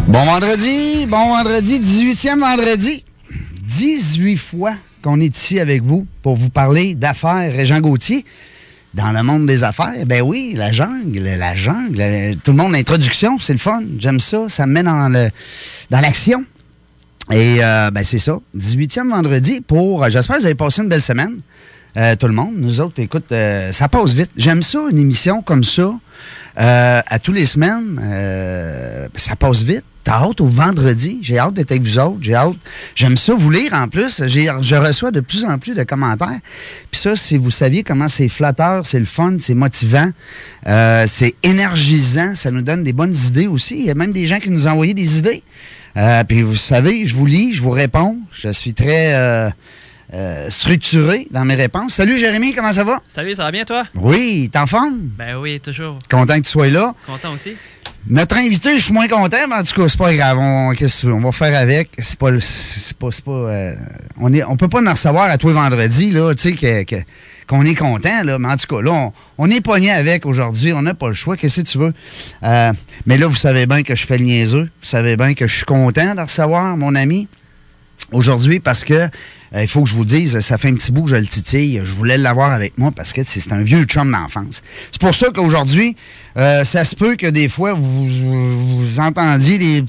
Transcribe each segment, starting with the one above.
Bon vendredi, 18e vendredi. 18 fois qu'on est ici avec vous pour vous parler d'affaires. Régent Gauthier, dans le monde des affaires, ben oui, la jungle, tout le monde, l'introduction, c'est le fun, j'aime ça, ça me met dans l'action. Et ben c'est ça, 18e vendredi pour, j'espère que vous avez passé une belle semaine, tout le monde. Nous autres, écoute, ça passe vite. J'aime ça, une émission comme ça, à tous les semaines, ça passe vite. T'as hâte au vendredi. J'ai hâte d'être avec vous autres. J'aime ça vous lire en plus. Je reçois de plus en plus de commentaires. Puis ça, si vous saviez comment c'est flatteur, c'est le fun, c'est motivant, c'est énergisant. Ça nous donne des bonnes idées aussi. Il y a même des gens qui nous ont envoyé des idées. Puis vous savez, je vous lis, je vous réponds. Je suis très structuré dans mes réponses. Salut Jérémy, comment ça va? Salut, ça va bien toi? Oui, t'es en forme? Ben oui, toujours. Content que tu sois là. Content aussi. Notre invité, je suis moins content, mais en tout cas, c'est pas grave. Qu'est-ce qu'on va faire avec? On peut pas nous recevoir à tous les vendredis, là, tu sais, qu'on est content, là. Mais en tout cas, là, on est pogné avec aujourd'hui. On n'a pas le choix. Qu'est-ce que tu veux? Mais là, vous savez bien que je fais le niaiseux. Vous savez bien que je suis content de recevoir mon ami aujourd'hui parce que il faut que je vous dise, ça fait un petit bout que je le titille. Je voulais l'avoir avec moi parce que c'est un vieux chum d'enfance. C'est pour ça qu'aujourd'hui, ça se peut que des fois, vous entendiez des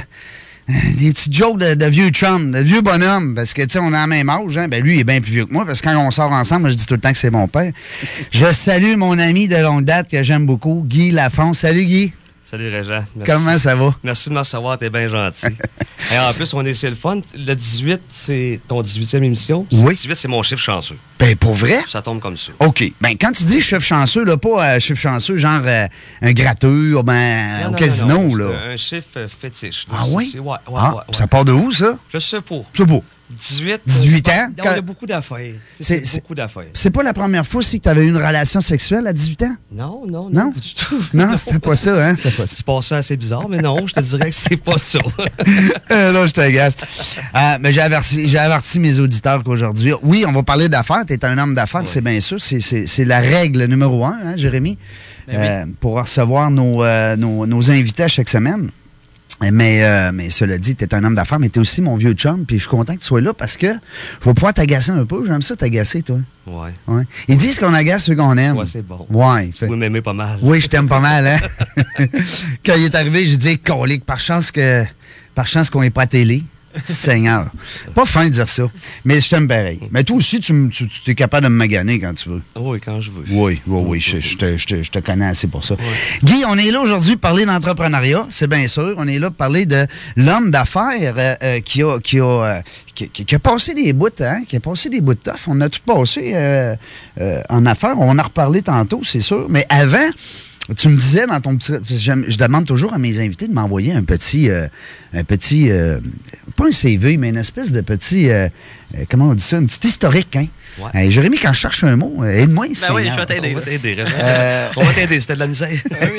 petites jokes de vieux chum, de vieux bonhomme, parce que, tu sais, on a la même âge. Hein? Ben, lui, il est bien plus vieux que moi, parce que quand on sort ensemble, moi, je dis tout le temps que c'est mon père. Je salue mon ami de longue date que j'aime beaucoup, Guy Lafont. Salut, Guy. Salut Régent. Merci. Comment ça va? Merci de me recevoir, t'es bien gentil. Et en plus, c'est le fun. Le 18, c'est ton 18e émission. Oui. Le 18, c'est mon chiffre chanceux. Ben, pour vrai? Ça tombe comme ça. OK. Ben, quand tu dis chiffre chanceux, là, pas chiffre chanceux, genre un gratteux, ben, au casino, non, là. Un chiffre fétiche. Là. Ah oui? Ouais, ouais. Ça part de où, ça? Je sais pas. C'est beau. 18 ans? On a beaucoup d'affaires. C'est beaucoup d'affaires. C'est pas la première fois aussi que tu avais eu une relation sexuelle à 18 ans? Non, pas du tout. Non, c'était pas ça, hein? C'est pas ça, assez bizarre, mais non, je te dirais que c'est pas ça. Là, je t'agace. Mais j'ai averti mes auditeurs qu'aujourd'hui, oui, on va parler d'affaires. Tu es un homme d'affaires, c'est bien sûr. C'est la règle numéro 1, hein, Jérémy, oui. Pour recevoir nos invités à chaque semaine. Mais cela dit, t'es un homme d'affaires, mais t'es aussi mon vieux chum, puis je suis content que tu sois là parce que je vais pouvoir t'agacer un peu. J'aime ça t'agacer, toi. Ouais. Ils disent qu'on agace ceux qu'on aime. Ouais, c'est bon. Ouais. Tu peux m'aimer pas mal. Oui, je t'aime pas mal, hein. Quand il est arrivé, j'ai dit, colique, par chance qu'on est pas à télé. Seigneur. Pas fin de dire ça, mais je t'aime pareil. Mais toi aussi, tu es capable de me maganer quand tu veux. Oui, quand je veux. Oui, je te connais assez pour ça. Oui. Guy, on est là aujourd'hui pour parler d'entrepreneuriat, c'est bien sûr. On est là pour parler de l'homme d'affaires qui a passé des bouts, hein, qui a passé des bouts de tough. On a tout passé en affaires. On en a reparlé tantôt, c'est sûr. Mais avant... Tu me disais dans ton petit... Je demande toujours à mes invités de m'envoyer un petit pas un CV, mais une espèce de petit... comment on dit ça? Un petit historique, hein? Ouais. Jérémy, quand je cherche un mot, aide-moi ici. Ben oui, je vais t'aider. On va t'aider, on va t'aider, c'était de la misère.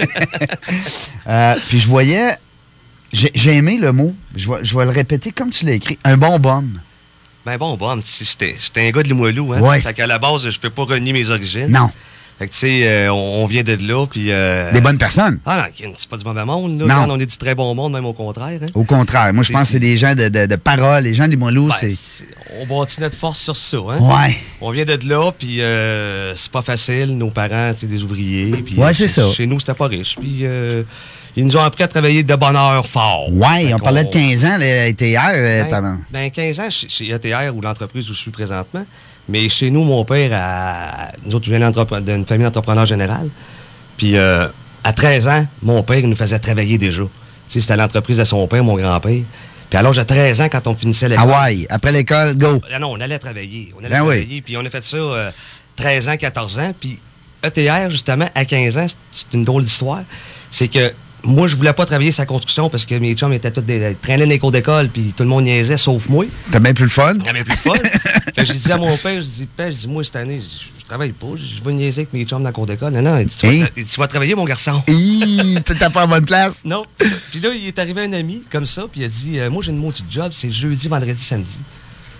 Puis je voyais... J'ai aimé le mot. Je vais le répéter comme tu l'as écrit. Un bonhomme. Ben bon, j'étais un gars de Limoilou, hein? Ouais. Fait qu'à la base, je peux pas renier mes origines. Non. Fait que, tu sais, on vient de là, puis... Des bonnes personnes. Ah non, c'est pas du mauvais monde, là. Non. On est du très bon monde, même au contraire. Hein? Au contraire. Moi, je pense que c'est des gens de parole. Les gens de Limoilou, ben, on bâtit notre force sur ça, hein? Ouais. On vient de là, puis c'est pas facile. Nos parents, c'est des ouvriers. Puis, ouais, c'est ça. Chez nous, c'était pas riche. Puis ils nous ont appris à travailler de bonne heure fort. Ouais, on parlait de 15 ans, l'ETR. Ben, 15 ans, chez ETR, ou l'entreprise où je suis présentement. Mais chez nous, mon père, nous autres, je viens d'une famille d'entrepreneurs générale. Puis, à 13 ans, mon père, il nous faisait travailler déjà. Tu sais, c'était l'entreprise de son père, mon grand-père. Puis, à l'âge de 13 ans, quand on finissait l'école... Hawaï, après l'école, go! Non, on allait travailler. Oui. Puis, on a fait ça 13 ans, 14 ans. Puis, ETR, justement, à 15 ans, c'est une drôle d'histoire. C'est que moi, je voulais pas travailler sa construction parce que mes chums étaient tous traînaient dans les cours d'école, puis tout le monde niaisait, sauf moi. T'as bien plus le fun? T'as bien plus le fun. Fait que j'ai dit à mon père, moi, cette année, je travaille pas, je vais niaiser avec mes chums dans le cours d'école. Non, il dit, tu vas travailler, mon garçon. T'étais pas en bonne place? Non. Puis là, il est arrivé un ami, comme ça, puis il a dit, moi, j'ai une maudite job, c'est jeudi, vendredi, samedi.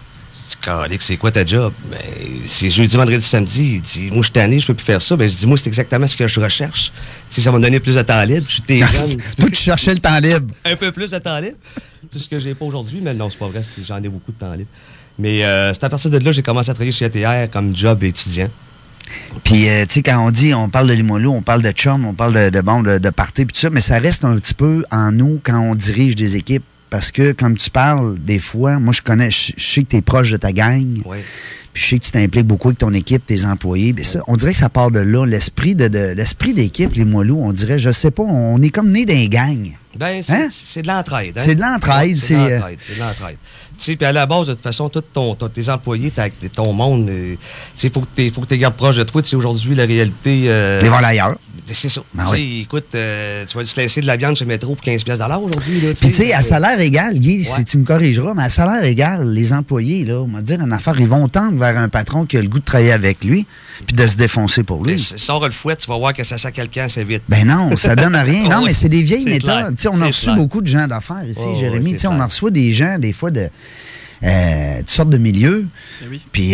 dis, calique, c'est quoi ta job? Ben, c'est jeudi, vendredi, samedi. Il dit, moi, je suis tanné, je peux plus faire ça. Ben, je dis, moi, c'est exactement ce que je recherche. Tu sais, ça va me donner plus de temps libre. Je suis jeune. Toi, tu cherchais le temps libre. Un peu plus de temps libre. Tout ce que j'ai pas aujourd'hui, mais non, c'est pas vrai, j'en ai beaucoup de temps libre. Mais c'est à partir de là que j'ai commencé à travailler chez ATR comme job étudiant. Puis, tu sais, quand on parle de Limoilou, on parle de chum, on parle de party, puis tout ça, mais ça reste un petit peu en nous quand on dirige des équipes. Parce que, comme tu parles, des fois, moi, je sais que tu es proche de ta gang. Oui. Puis je sais que tu t'impliques beaucoup avec ton équipe, tes employés. Mais ça, on dirait que ça part de là. L'esprit l'esprit d'équipe, les Limoilou, on dirait, je sais pas, on est comme nés d'un gang. Ben, c'est de l'entraide. Hein? C'est de l'entraide. C'est de l'entraide. Tu sais, puis à la base, de toute façon, tous tes employés, ton monde, tu sais, faut que tu les gardes proches de toi. Tu sais, aujourd'hui, la réalité... les vols ailleurs. C'est ça. Ben tu sais, oui. écoute, tu vas te laisser de la viande chez Métro pour 15$ aujourd'hui. Puis, tu sais, à salaire égal, Guy, si tu me corrigeras, mais à salaire égal, les employés, là, on va dire une affaire, ils vont tendre vers un patron qui a le goût de travailler avec lui, puis de se défoncer pour lui. Sors le fouet, tu vas voir que ça sert quelqu'un assez vite. Ben non, ça donne rien. Non, mais c'est des vieilles méthodes. Tu sais, on a reçu clair. beaucoup de gens d'affaires ici, Jérémy. Tu sais, on en reçoit des gens, des fois, de toutes sortes de milieux. Oui. Puis,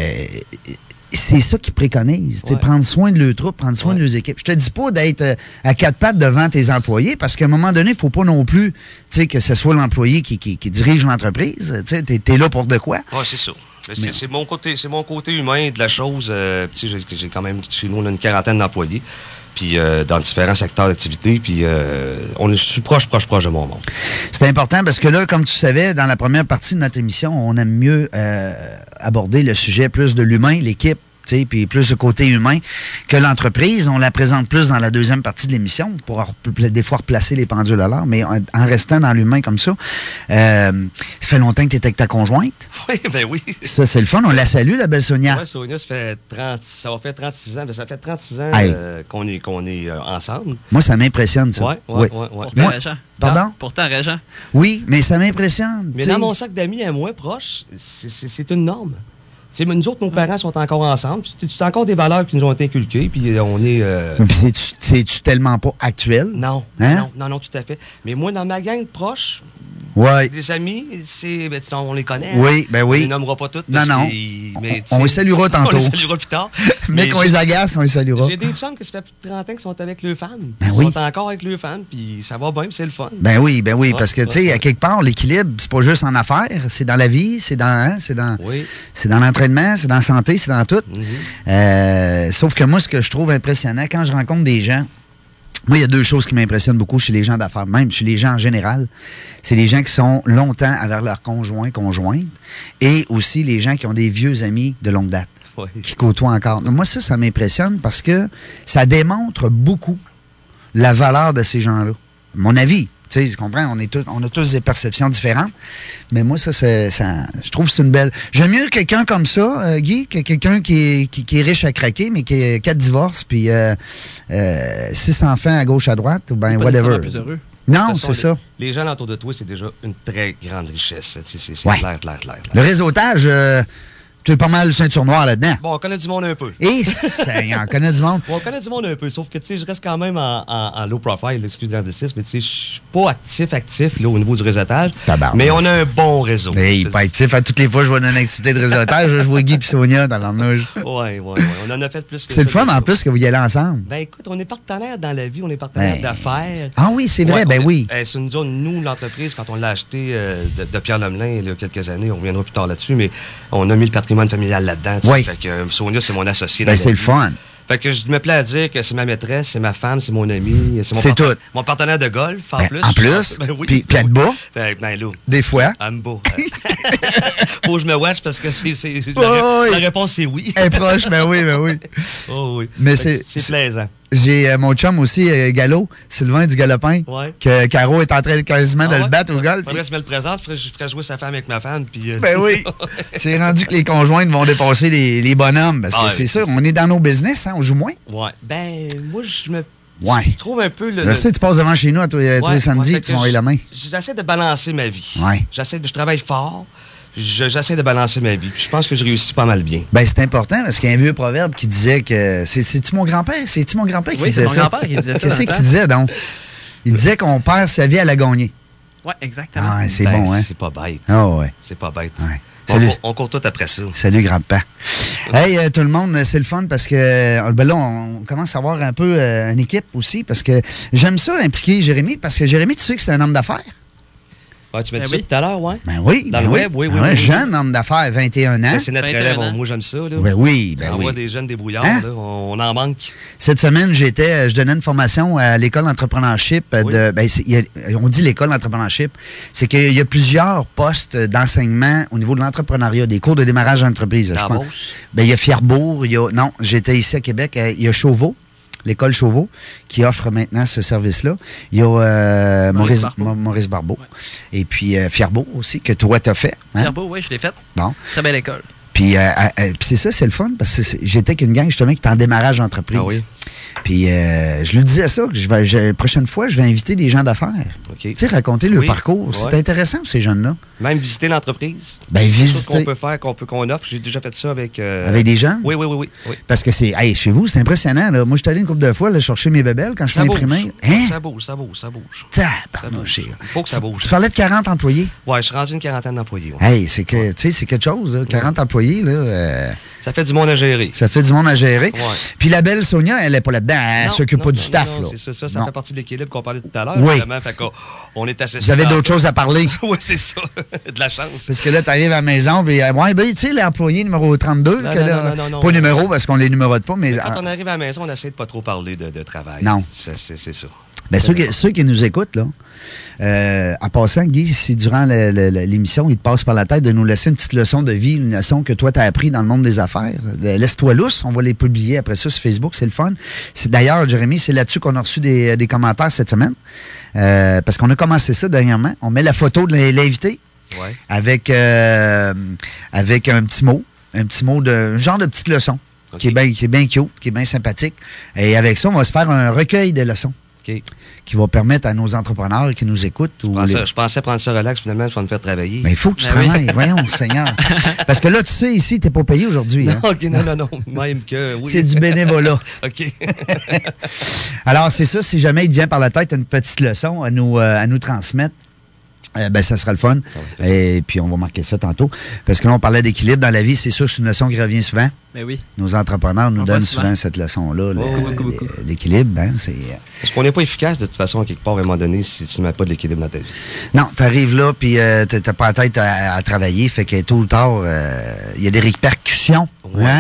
c'est ça qu'ils préconisent. Ouais. Prendre soin de leurs troupes, prendre soin de leurs équipes. Je te dis pas d'être à quatre pattes devant tes employés, parce qu'à un moment donné, il faut pas non plus que ce soit l'employé qui dirige l'entreprise. Tu es là pour de quoi? Oui, c'est ça. C'est mon côté humain de la chose. J'ai quand même, chez nous, on a une quarantaine d'employés. Puis dans différents secteurs d'activité, puis je suis proche de mon monde. C'est important parce que là, comme tu savais, dans la première partie de notre émission, on aime mieux aborder le sujet plus de l'humain, l'équipe, puis plus le côté humain que l'entreprise. On la présente plus dans la deuxième partie de l'émission pour des fois replacer les pendules à l'heure, mais en restant dans l'humain comme ça. Ça fait longtemps que tu étais avec ta conjointe. Oui, ben oui. Ça, c'est le fun. On la salue, la belle Sonia. Oui, Sonia, ça va faire 36 ans. Ça fait 36 ans qu'on est ensemble. Moi, ça m'impressionne, ça. Oui. Pourtant, Régent. Pardon? Pourtant, Régent. Oui, mais ça m'impressionne. Mais dans mon sac d'amis à moi, proche, c'est une norme. Tu sais, nous autres, nos parents sont encore ensemble. C'est encore des valeurs qui nous ont été inculquées, puis on est... Puis c'est-tu tellement pas actuel? Non, hein? non, tout à fait. Mais moi, dans ma gang proche, des amis, on les connaît. Oui, ben oui. On les nommera pas toutes. Non. Mais, on les saluera tantôt. On les saluera plus tard. mais qu'on les agace, on les saluera. J'ai des chums qui se fait plus de 30 ans qui sont avec leurs femmes. Ben Ils oui. sont encore avec leurs femmes, puis ça va bien, puis c'est le fun. Ben oui, parce que, tu sais, à quelque part, l'équilibre, c'est pas juste en affaires, c'est dans la vie, c'est dans l'entraînement, c'est dans la santé, c'est dans tout. Sauf que moi, ce que je trouve impressionnant, quand je rencontre des gens, moi, il y a deux choses qui m'impressionnent beaucoup chez les gens d'affaires, même chez les gens en général. C'est les gens qui sont longtemps avec leur conjointe, et aussi les gens qui ont des vieux amis de longue date, qui côtoient encore. Moi, ça m'impressionne parce que ça démontre beaucoup la valeur de ces gens-là. Mon avis. Tu sais, tu comprends? On a tous des perceptions différentes. Mais moi, je trouve que c'est une belle... J'aime mieux quelqu'un comme ça, Guy, que quelqu'un qui est riche à craquer, mais qui a 4 divorces, puis 6 enfants à gauche, à droite, ou bien whatever. Plus heureux. Non, c'est ça. Les gens autour de toi, c'est déjà une très grande richesse. C'est clair. Le réseautage... tu es pas mal ceinture noire là-dedans. Bon, on connaît du monde un peu. Et on connaît du monde. Bon, on connaît du monde un peu, sauf que, tu sais, je reste quand même en low profile, excuse l'anglicisme, mais tu sais, je suis pas actif, là, au niveau du réseautage. Mais on a un bon réseau. Hey, pas actif. À toutes les fois, je vois une activité de réseautage, je vois Guy et Sonia dans l'ennouge. Oui. On en a fait plus que c'est le fun, en plus, que vous y allez ensemble. Ben, écoute, on est partenaires dans la vie, on est partenaires d'affaires. Ah oui, c'est vrai, oui. C'est nous, l'entreprise, quand on l'a acheté de Pierre Lemelin, il y a quelques années, on reviendra plus tard là-dessus, mais on a mis le patrimoine familial là-dedans. Oui. Fait que Sonia, c'est mon associé. C'est le fun. Fait que je me plais à dire que c'est ma maîtresse, c'est ma femme, c'est mon ami, c'est tout. Mon partenaire de golf, en plus. En plus? Ben oui. Puis elle te bat? Ben là. Des fois? Elle me bat. Faut que je me watch parce que la réponse, c'est oui. Elle est proche, ben oui. Oh oui. Mais c'est plaisant. J'ai mon chum aussi, Gallo, Sylvain du Galopin, que Caro est en train quasiment de le battre au golf. Faudrait que je me le présente, je ferais jouer sa femme avec ma femme. Puis, ben oui. C'est rendu que les conjointes vont dépasser les bonhommes, parce que c'est sûr, on est dans nos business, hein, on joue moins. Ouais. Ben, moi, je trouve un peu... Je sais, tu passes devant chez nous tous les samedis et tu m'envoies la main. J'essaie de balancer ma vie. Ouais. Je travaille fort. J'essaie de balancer ma vie. Puis je pense que je réussis pas mal bien. Ben c'est important parce qu'il y a un vieux proverbe qui disait que... C'est-tu mon grand-père? C'est-tu mon grand-père qui disait ça? Oui, c'est mon grand-père qui disait ça. Qu'est-ce qu'il disait, donc? Il disait qu'on perd sa vie à la gagner. Oui, exactement. Ah, c'est bon, hein? C'est pas bête. Ah, ouais. C'est pas bête. Ouais. Salut. On court tout après ça. Salut, grand-père. Hey, tout le monde, c'est le fun parce que ben là, on commence à avoir un peu une équipe aussi parce que j'aime ça impliquer Jérémy parce que Jérémy, tu sais que c'est un homme d'affaires. Ouais, tu m'as dit ça tout à l'heure, ouais? Ben oui. Dans le web, oui. Jeune homme d'affaires, 21 ans. C'est notre relève, moi j'aime ça. Là. Ben oui, on voit des jeunes débrouillards, là, on en manque. Cette semaine, je donnais une formation à l'école d'entrepreneurship. On dit l'école d'entrepreneurship. C'est qu'il y a plusieurs postes d'enseignement au niveau de l'entrepreneuriat, des cours de démarrage d'entreprise. Il y a Fierbourg, j'étais ici à Québec, il y a Chauveau. L'école Chauveau, qui offre maintenant ce service-là. Il y a Maurice Barbeau. Ouais. Et puis Fierbourg aussi, que toi, t'as fait. Hein? Fierbourg, oui, je l'ai fait. Bon. Très belle école. Puis c'est ça, c'est le fun, parce que j'étais avec une gang, justement, qui est en démarrage d'entreprise. Ah oui. Puis je lui disais ça, que la prochaine fois, je vais inviter des gens d'affaires. Okay. Tu sais, raconter le parcours. Ouais. C'est intéressant pour ces jeunes-là. Même visiter l'entreprise. Ben, visiter. C'est ce qu'on peut faire, qu'on offre. J'ai déjà fait ça avec... Avec des gens? Oui. Parce que chez vous, c'est impressionnant. Là. Moi, je suis allé une couple de fois là, chercher mes bébelles quand je suis imprimé. Ça bouge. Tabarnouche. Il faut que ça bouge. Tu parlais de 40 employés? Oui, je suis rendu une quarantaine d'employés. Ouais. Hey, c'est quelque chose, là, 40 employés. Là, ça fait du monde à gérer. Ouais. Puis la belle Sonia, elle n'est pas là-dedans. Elle s'occupe pas du staff. Non, c'est ça. Ça fait partie de l'équilibre qu'on parlait tout à l'heure. Oui. On est assez... Vous avez d'autres choses à parler. Oui, c'est ça. De la chance. Parce que là, tu arrives à la maison, puis tu sais, l'employé numéro 32, non, pas numéro, parce qu'on les numérote pas, mais... Quand on arrive à la maison, on essaie de pas trop parler de travail. Non. C'est ça. Ben, ceux qui nous écoutent, là, en passant, Guy, si durant l'émission, il te passe par la tête de nous laisser une petite leçon de vie, une leçon que toi, tu as appris dans le monde des affaires, laisse-toi lousse, on va les publier après ça sur Facebook, c'est le fun. D'ailleurs, Jérémy, c'est là-dessus qu'on a reçu des commentaires cette semaine, parce qu'on a commencé ça dernièrement. On met la photo de l'invité avec un petit mot, un genre de petite leçon, qui est bien cute, qui est bien sympathique. Et avec ça, on va se faire un recueil de leçons. Qui va permettre à nos entrepreneurs qui nous écoutent... Je pensais prendre ça relax, finalement, ça va me faire travailler. Mais il faut que tu travailles, voyons, Seigneur. Parce que là, tu sais, ici, tu n'es pas payé aujourd'hui. Hein? Non, même que... Oui. C'est du bénévolat. OK. Alors, c'est ça, si jamais il te vient par la tête une petite leçon à nous transmettre, ça sera le fun. Et puis, on va marquer ça tantôt. Parce que là, on parlait d'équilibre dans la vie. C'est sûr que c'est une leçon qui revient souvent. Mais oui. Nos entrepreneurs nous donnent souvent cette leçon-là. L'équilibre, c'est... Parce qu'on n'est pas efficace, de toute façon, à quelque part, à un moment donné, si tu ne mets pas de l'équilibre dans ta vie. Non, tu arrives là, puis tu n'as pas la tête à travailler. Fait que tôt ou tard, il y a des répercussions.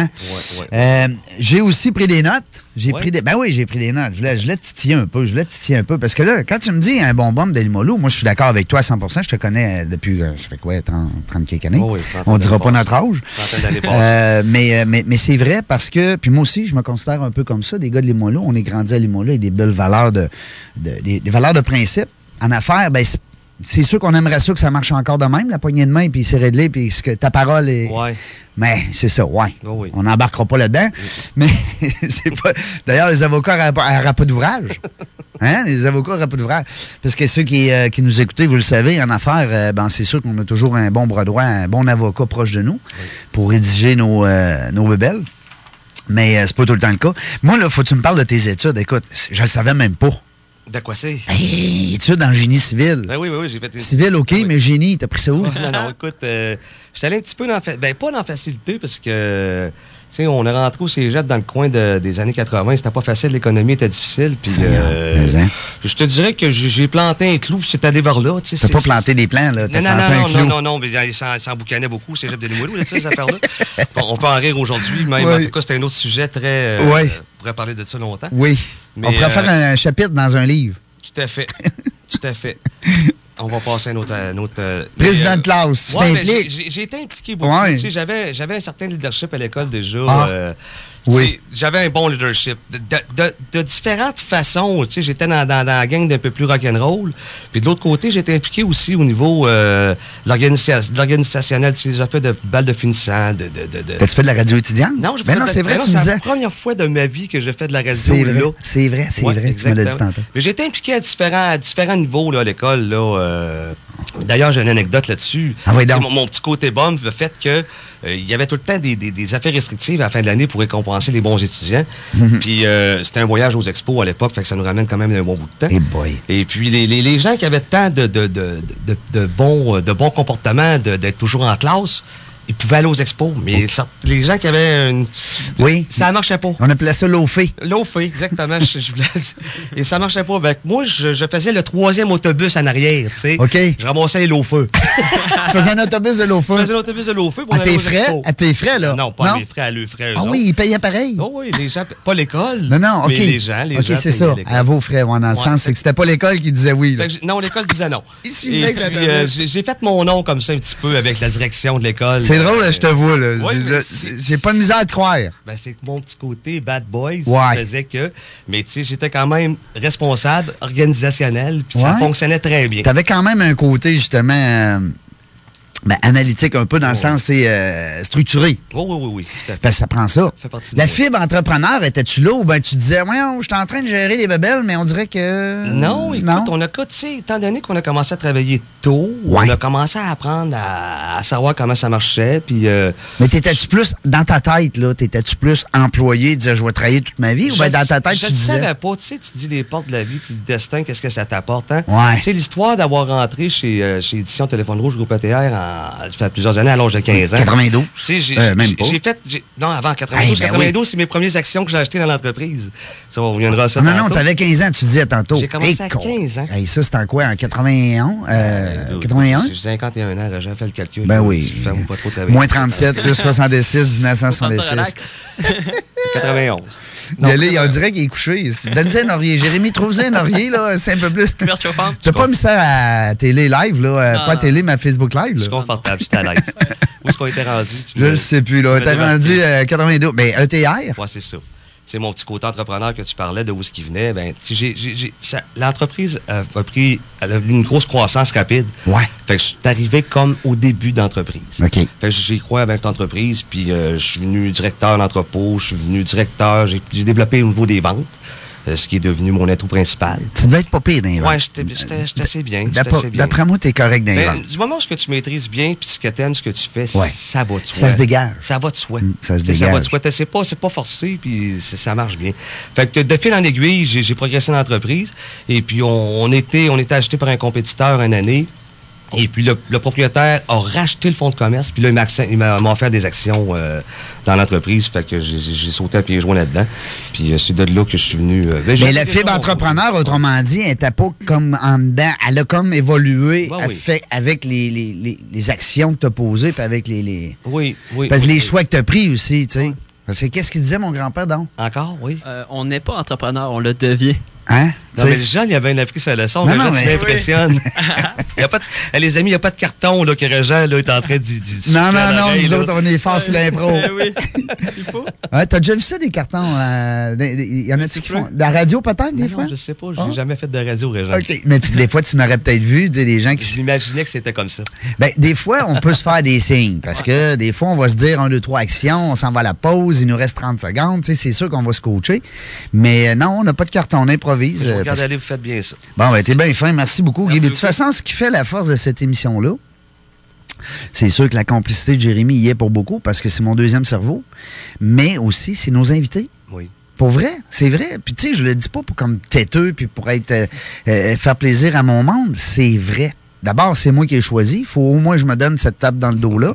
J'ai aussi pris des notes. J'ai pris des notes. Je voulais titiller un peu. Parce que là, quand tu me dis un bonbon de Limoilou, moi, je suis d'accord avec toi à 100%. Je te connais depuis, ça fait quoi, 30 quelques années? On dira pas notre âge. 30 d'années passées. Mais c'est vrai parce que, puis moi aussi, je me considère un peu comme ça, des gars de Limoilou. On est grandi à Limoilou avec des belles valeurs des valeurs de principe. En affaires, c'est sûr qu'on aimerait ça que ça marche encore de même, la poignée de main, puis c'est réglé, puis que ta parole est... Ouais. Mais c'est ça, oui. On n'embarquera pas là-dedans. Mais c'est pas... D'ailleurs, les avocats n'auraient pas d'ouvrage. Hein? Les avocats n'auraient pas d'ouvrage. Parce que ceux qui nous écoutez, vous le savez, en affaires, c'est sûr qu'on a toujours un bon bras droit, un bon avocat proche de nous pour rédiger nos bébelles. Mais c'est pas tout le temps le cas. Moi, là, faut que tu me parles de tes études. Écoute, je le savais même pas. De quoi c'est? Études en génie civil. Oui, j'ai fait une... Civil, OK, mais génie, t'as pris ça où? Non, écoute, j'étais allé un petit peu dans... pas dans facilité, parce que... Tu sais, on est rentré au cégep dans le coin des années 80. C'était pas facile, l'économie était difficile. Puis, je te dirais que j'ai planté un clou, c'était allé vers là. T'as pas planté des plants, là? Non, mais ça s'en boucanait beaucoup, le cégep de Limoilou, ces affaires-là. On peut en rire aujourd'hui, même. En tout cas, c'est un autre sujet très... On pourrait parler de ça longtemps. Oui. Mais, on pourrait faire un chapitre dans un livre. Tout à fait. On va passer à un autre président de classe, tu t'impliques? J'ai été impliqué beaucoup. Tu sais, j'avais un certain leadership à l'école déjà. J'avais un bon leadership. De différentes façons. Tu sais, j'étais dans la gang d'un peu plus rock'n'roll. Puis de l'autre côté, j'étais impliqué aussi au niveau l'organisationnel. Tu sais, j'ai fait de balles de finissant. T'as-tu fait de la radio étudiante? Non, c'est vrai, tu me disais. C'est la première fois de ma vie que j'ai fait de la radio. C'est vrai, tu me l'as dit tantôt. Mais j'ai été impliqué à différents niveaux là, à l'école. D'ailleurs, j'ai une anecdote là-dessus. Mon petit côté bombe, le fait que il y avait tout le temps des affaires restrictives à la fin de l'année pour récompenser les bons étudiants. Puis c'était un voyage aux expos à l'époque, fait que ça nous ramène quand même un bon bout de temps. Et puis les gens qui avaient tant de bons comportements, d'être toujours en classe, ils pouvaient aller aux expos, mais les gens qui avaient une... Oui. Ça marchait pas. On appelait ça l'eau-fée. L'eau-fée, exactement. je voulais dire. Et ça marchait pas. Avec moi, je faisais le 3e autobus en arrière, tu sais. OK. Je ramassais les l'eau-feu. Tu faisais un autobus de l'eau-feu? Je faisais l'autobus de l'eau-feu pour à aller tes aux frais? expos. À tes frais, là? Non, pas à mes frais, à leurs frais. Ah oui, ils payaient pareil? Oh oui, les gens, pas l'école. Non, OK. Mais les gens, OK, c'est ça. À vos frais, dans le sens, c'est que c'était pas l'école qui disait oui. Non, l'école disait non. Il suivait et puis, j'ai fait mon nom comme ça un petit peu avec la direction de l'école. C'est drôle, je te vois, là. Oui, j'ai pas de misère à te croire. Ben, c'est mon petit côté bad boys qui Ouais. faisait que... Mais tu sais, j'étais quand même responsable, organisationnel, puis ça fonctionnait très bien. T'avais quand même un côté, justement... analytique un peu dans le sens, c'est structuré. Oui, tout à fait. Parce que ça prend ça. Ça fait partie de La moi. fibre entrepreneur, étais-tu là ou bien tu disais, voyons, je suis en train de gérer les bébelles, mais on dirait que... Non, écoute, on a, tu sais, étant donné qu'on a commencé à travailler tôt, on a commencé à apprendre à savoir comment ça marchait, puis... Mais t'étais-tu plus, dans ta tête, là, t'étais-tu plus employé, disais, je vais travailler toute ma vie, ou bien dans ta tête, tu disais... Je ne savais pas, tu sais, tu dis les portes de la vie, puis le destin, qu'est-ce que ça t'apporte, hein? Ouais. Tu sais, l'histoire d'avoir rentré chez Édition Téléphone Rouge Groupe ATR, ça fait plusieurs années, à l'âge de 15 ans. 92? Tu sais, même pas. j'ai fait... Non, avant 92. 92, c'est mes premières actions que j'ai achetées dans l'entreprise. Ça, on reviendra à ça Non, t'avais 15 ans, tu disais tantôt. J'ai commencé à 15 ans. Ça, c'était en quoi? En 81? 81? J'ai 51 ans, j'ai fait le calcul. Ben oui. Je ne pas trop travailler. Moins 37, plus 66, 1966. 91. On dirait qu'il est couché. Donne-y un oreiller. Jérémy, trouve-y un oreiller, là. C'est un peu plus. T'as pas mis ça à télé live, là. Pas à télé, mais à Facebook live, là. Je suis confortable, j'étais à l'aise. Où est-ce qu'on était rendu? Je sais plus, là. T'es rendu à 92. Ben, ETR? Ouais, c'est ça. C'est mon petit côté entrepreneur que tu parlais, de où est-ce qu'il venait. Ben, l'entreprise a eu une grosse croissance rapide. Ouais. Fait que je suis arrivé comme au début d'entreprise. OK. Fait que j'ai croisé avec l'entreprise, puis je suis venu directeur d'entrepôt, je suis venu directeur, j'ai développé au niveau des ventes, ce qui est devenu mon atout principal. Tu devais être pas pire dans les ventes. Ouais, j'étais assez bien. D'après moi, t'es correct dans les ventes. Du moment où ce que tu maîtrises bien, puis ce que t'aimes, ce que tu fais, ça va de soi. Ça se dégage. Ça va de soi. Ça se dégage. Ça va de soi. C'est pas forcé, puis ça marche bien. Fait que de fil en aiguille, j'ai progressé dans l'entreprise, et puis on était acheté par un compétiteur une année. Et puis, le propriétaire a racheté le fonds de commerce. Puis là, il m'a offert des actions dans l'entreprise. Fait que j'ai sauté à pieds joints là-dedans. Puis c'est de là que je suis venu. Mais la fibre entrepreneur, autrement dit, elle n'était pas comme en dedans. Elle a comme évolué avec les actions que tu as posées. Puis avec les... Oui. Parce que les choix que tu as pris aussi, tu sais. Parce que qu'est-ce qu'il disait, mon grand-père, donc? Encore, oui. On n'est pas entrepreneur, on le devient. Hein? Non, mais le jeune, il a bien appris sa leçon. Tu m'impressionnes. Les amis, il n'y a pas de carton là, que Régent là, est en train de Non, nous autres, on est forts sur l'impro. Oui, il faut. T'as déjà vu ça, des cartons? Il y en a-tu qui font? De la radio, peut-être, des fois? Non, je sais pas. Je n'ai jamais fait de radio, Régent. OK. Mais des fois, tu n'aurais peut-être vu des gens qui... J'imaginais que c'était comme ça. Ben, des fois, on peut se faire des signes. Parce que des fois, on va se dire 1, 2, 3 actions, on s'en va à la pause, il nous reste 30 secondes. C'est sûr qu'on va se coacher. Mais non, on n'a pas de carton, on improvise. Regardez, vous faites bien ça. Bon, ben, t'es bien fin. Merci beaucoup, Guy. De toute beaucoup. façon, ce qui fait la force de cette émission-là, c'est sûr que la complicité de Jérémy y est pour beaucoup parce que c'est mon deuxième cerveau. Mais aussi, c'est nos invités. Oui. Pour vrai, c'est vrai. Puis tu sais, je le dis pas pour comme têteux puis pour être faire plaisir à mon monde. C'est vrai. D'abord, c'est moi qui ai choisi. Il faut au moins que je me donne cette tape dans le dos-là.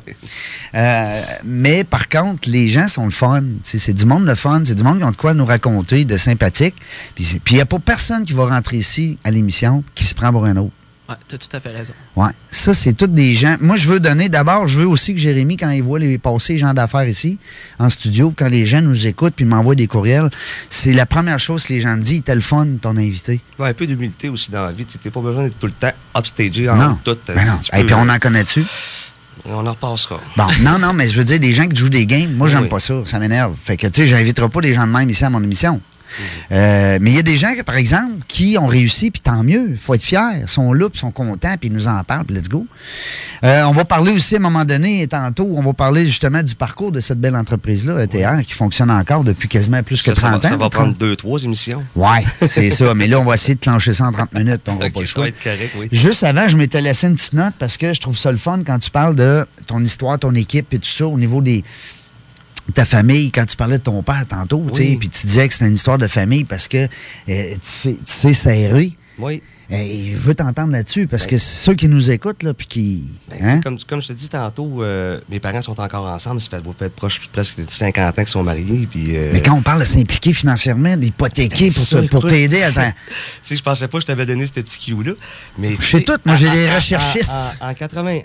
Mais par contre, les gens sont le fun. T'sais, c'est du monde le fun. C'est du monde qui ont de quoi nous raconter, de sympathique. Puis il n'y a pas personne qui va rentrer ici à l'émission qui se prend pour un autre. Ouais, tu as tout à fait raison. Ouais, ça, c'est tous des gens. Moi, je veux donner, d'abord, je veux aussi que Jérémy, quand il voit passer les gens d'affaires ici, en studio, quand les gens nous écoutent puis m'envoient des courriels, c'est la première chose que les gens me disent, t'as le fun, ton invité. Ouais, un peu d'humilité aussi dans la vie. Tu n'as pas besoin d'être tout le temps upstagé en tout. Ben non. Et puis on en connaît-tu? On en repassera. Bon, non, mais je veux dire, des gens qui jouent des games, moi, j'aime pas ça. Ça m'énerve. Fait que, tu sais, j'inviterai pas des gens de même ici à mon émission. Mais il y a des gens, par exemple, qui ont réussi, puis tant mieux. Il faut être fiers. Ils sont là, puis ils sont contents, puis ils nous en parlent, puis let's go. On va parler aussi, à un moment donné, tantôt, on va parler justement du parcours de cette belle entreprise-là, ETR, qui fonctionne encore depuis quasiment plus que 30 ans. Ça va prendre 2-3 émissions. Ouais, c'est ça. Mais là, on va essayer de clencher ça en 30 minutes. On va pas le choix. Ça va être correct, oui. Juste avant, je m'étais laissé une petite note parce que je trouve ça le fun quand tu parles de ton histoire, ton équipe et tout ça au niveau des... ta famille, quand tu parlais de ton père tantôt, puis tu disais que c'était une histoire de famille parce que tu sais serrer. Oui. Je veux t'entendre là-dessus, parce que ceux qui nous écoutent, là, puis qui... Ben, comme je te dis tantôt, mes parents sont encore ensemble. Ça fait proche presque 50 ans qu'ils sont mariés. Puis, Mais quand on parle de s'impliquer financièrement, d'hypothéquer pour t'aider à... Je pensais pas que je t'avais donné ce petit cue-là. Je sais tout. Moi, j'ai des recherchistes. En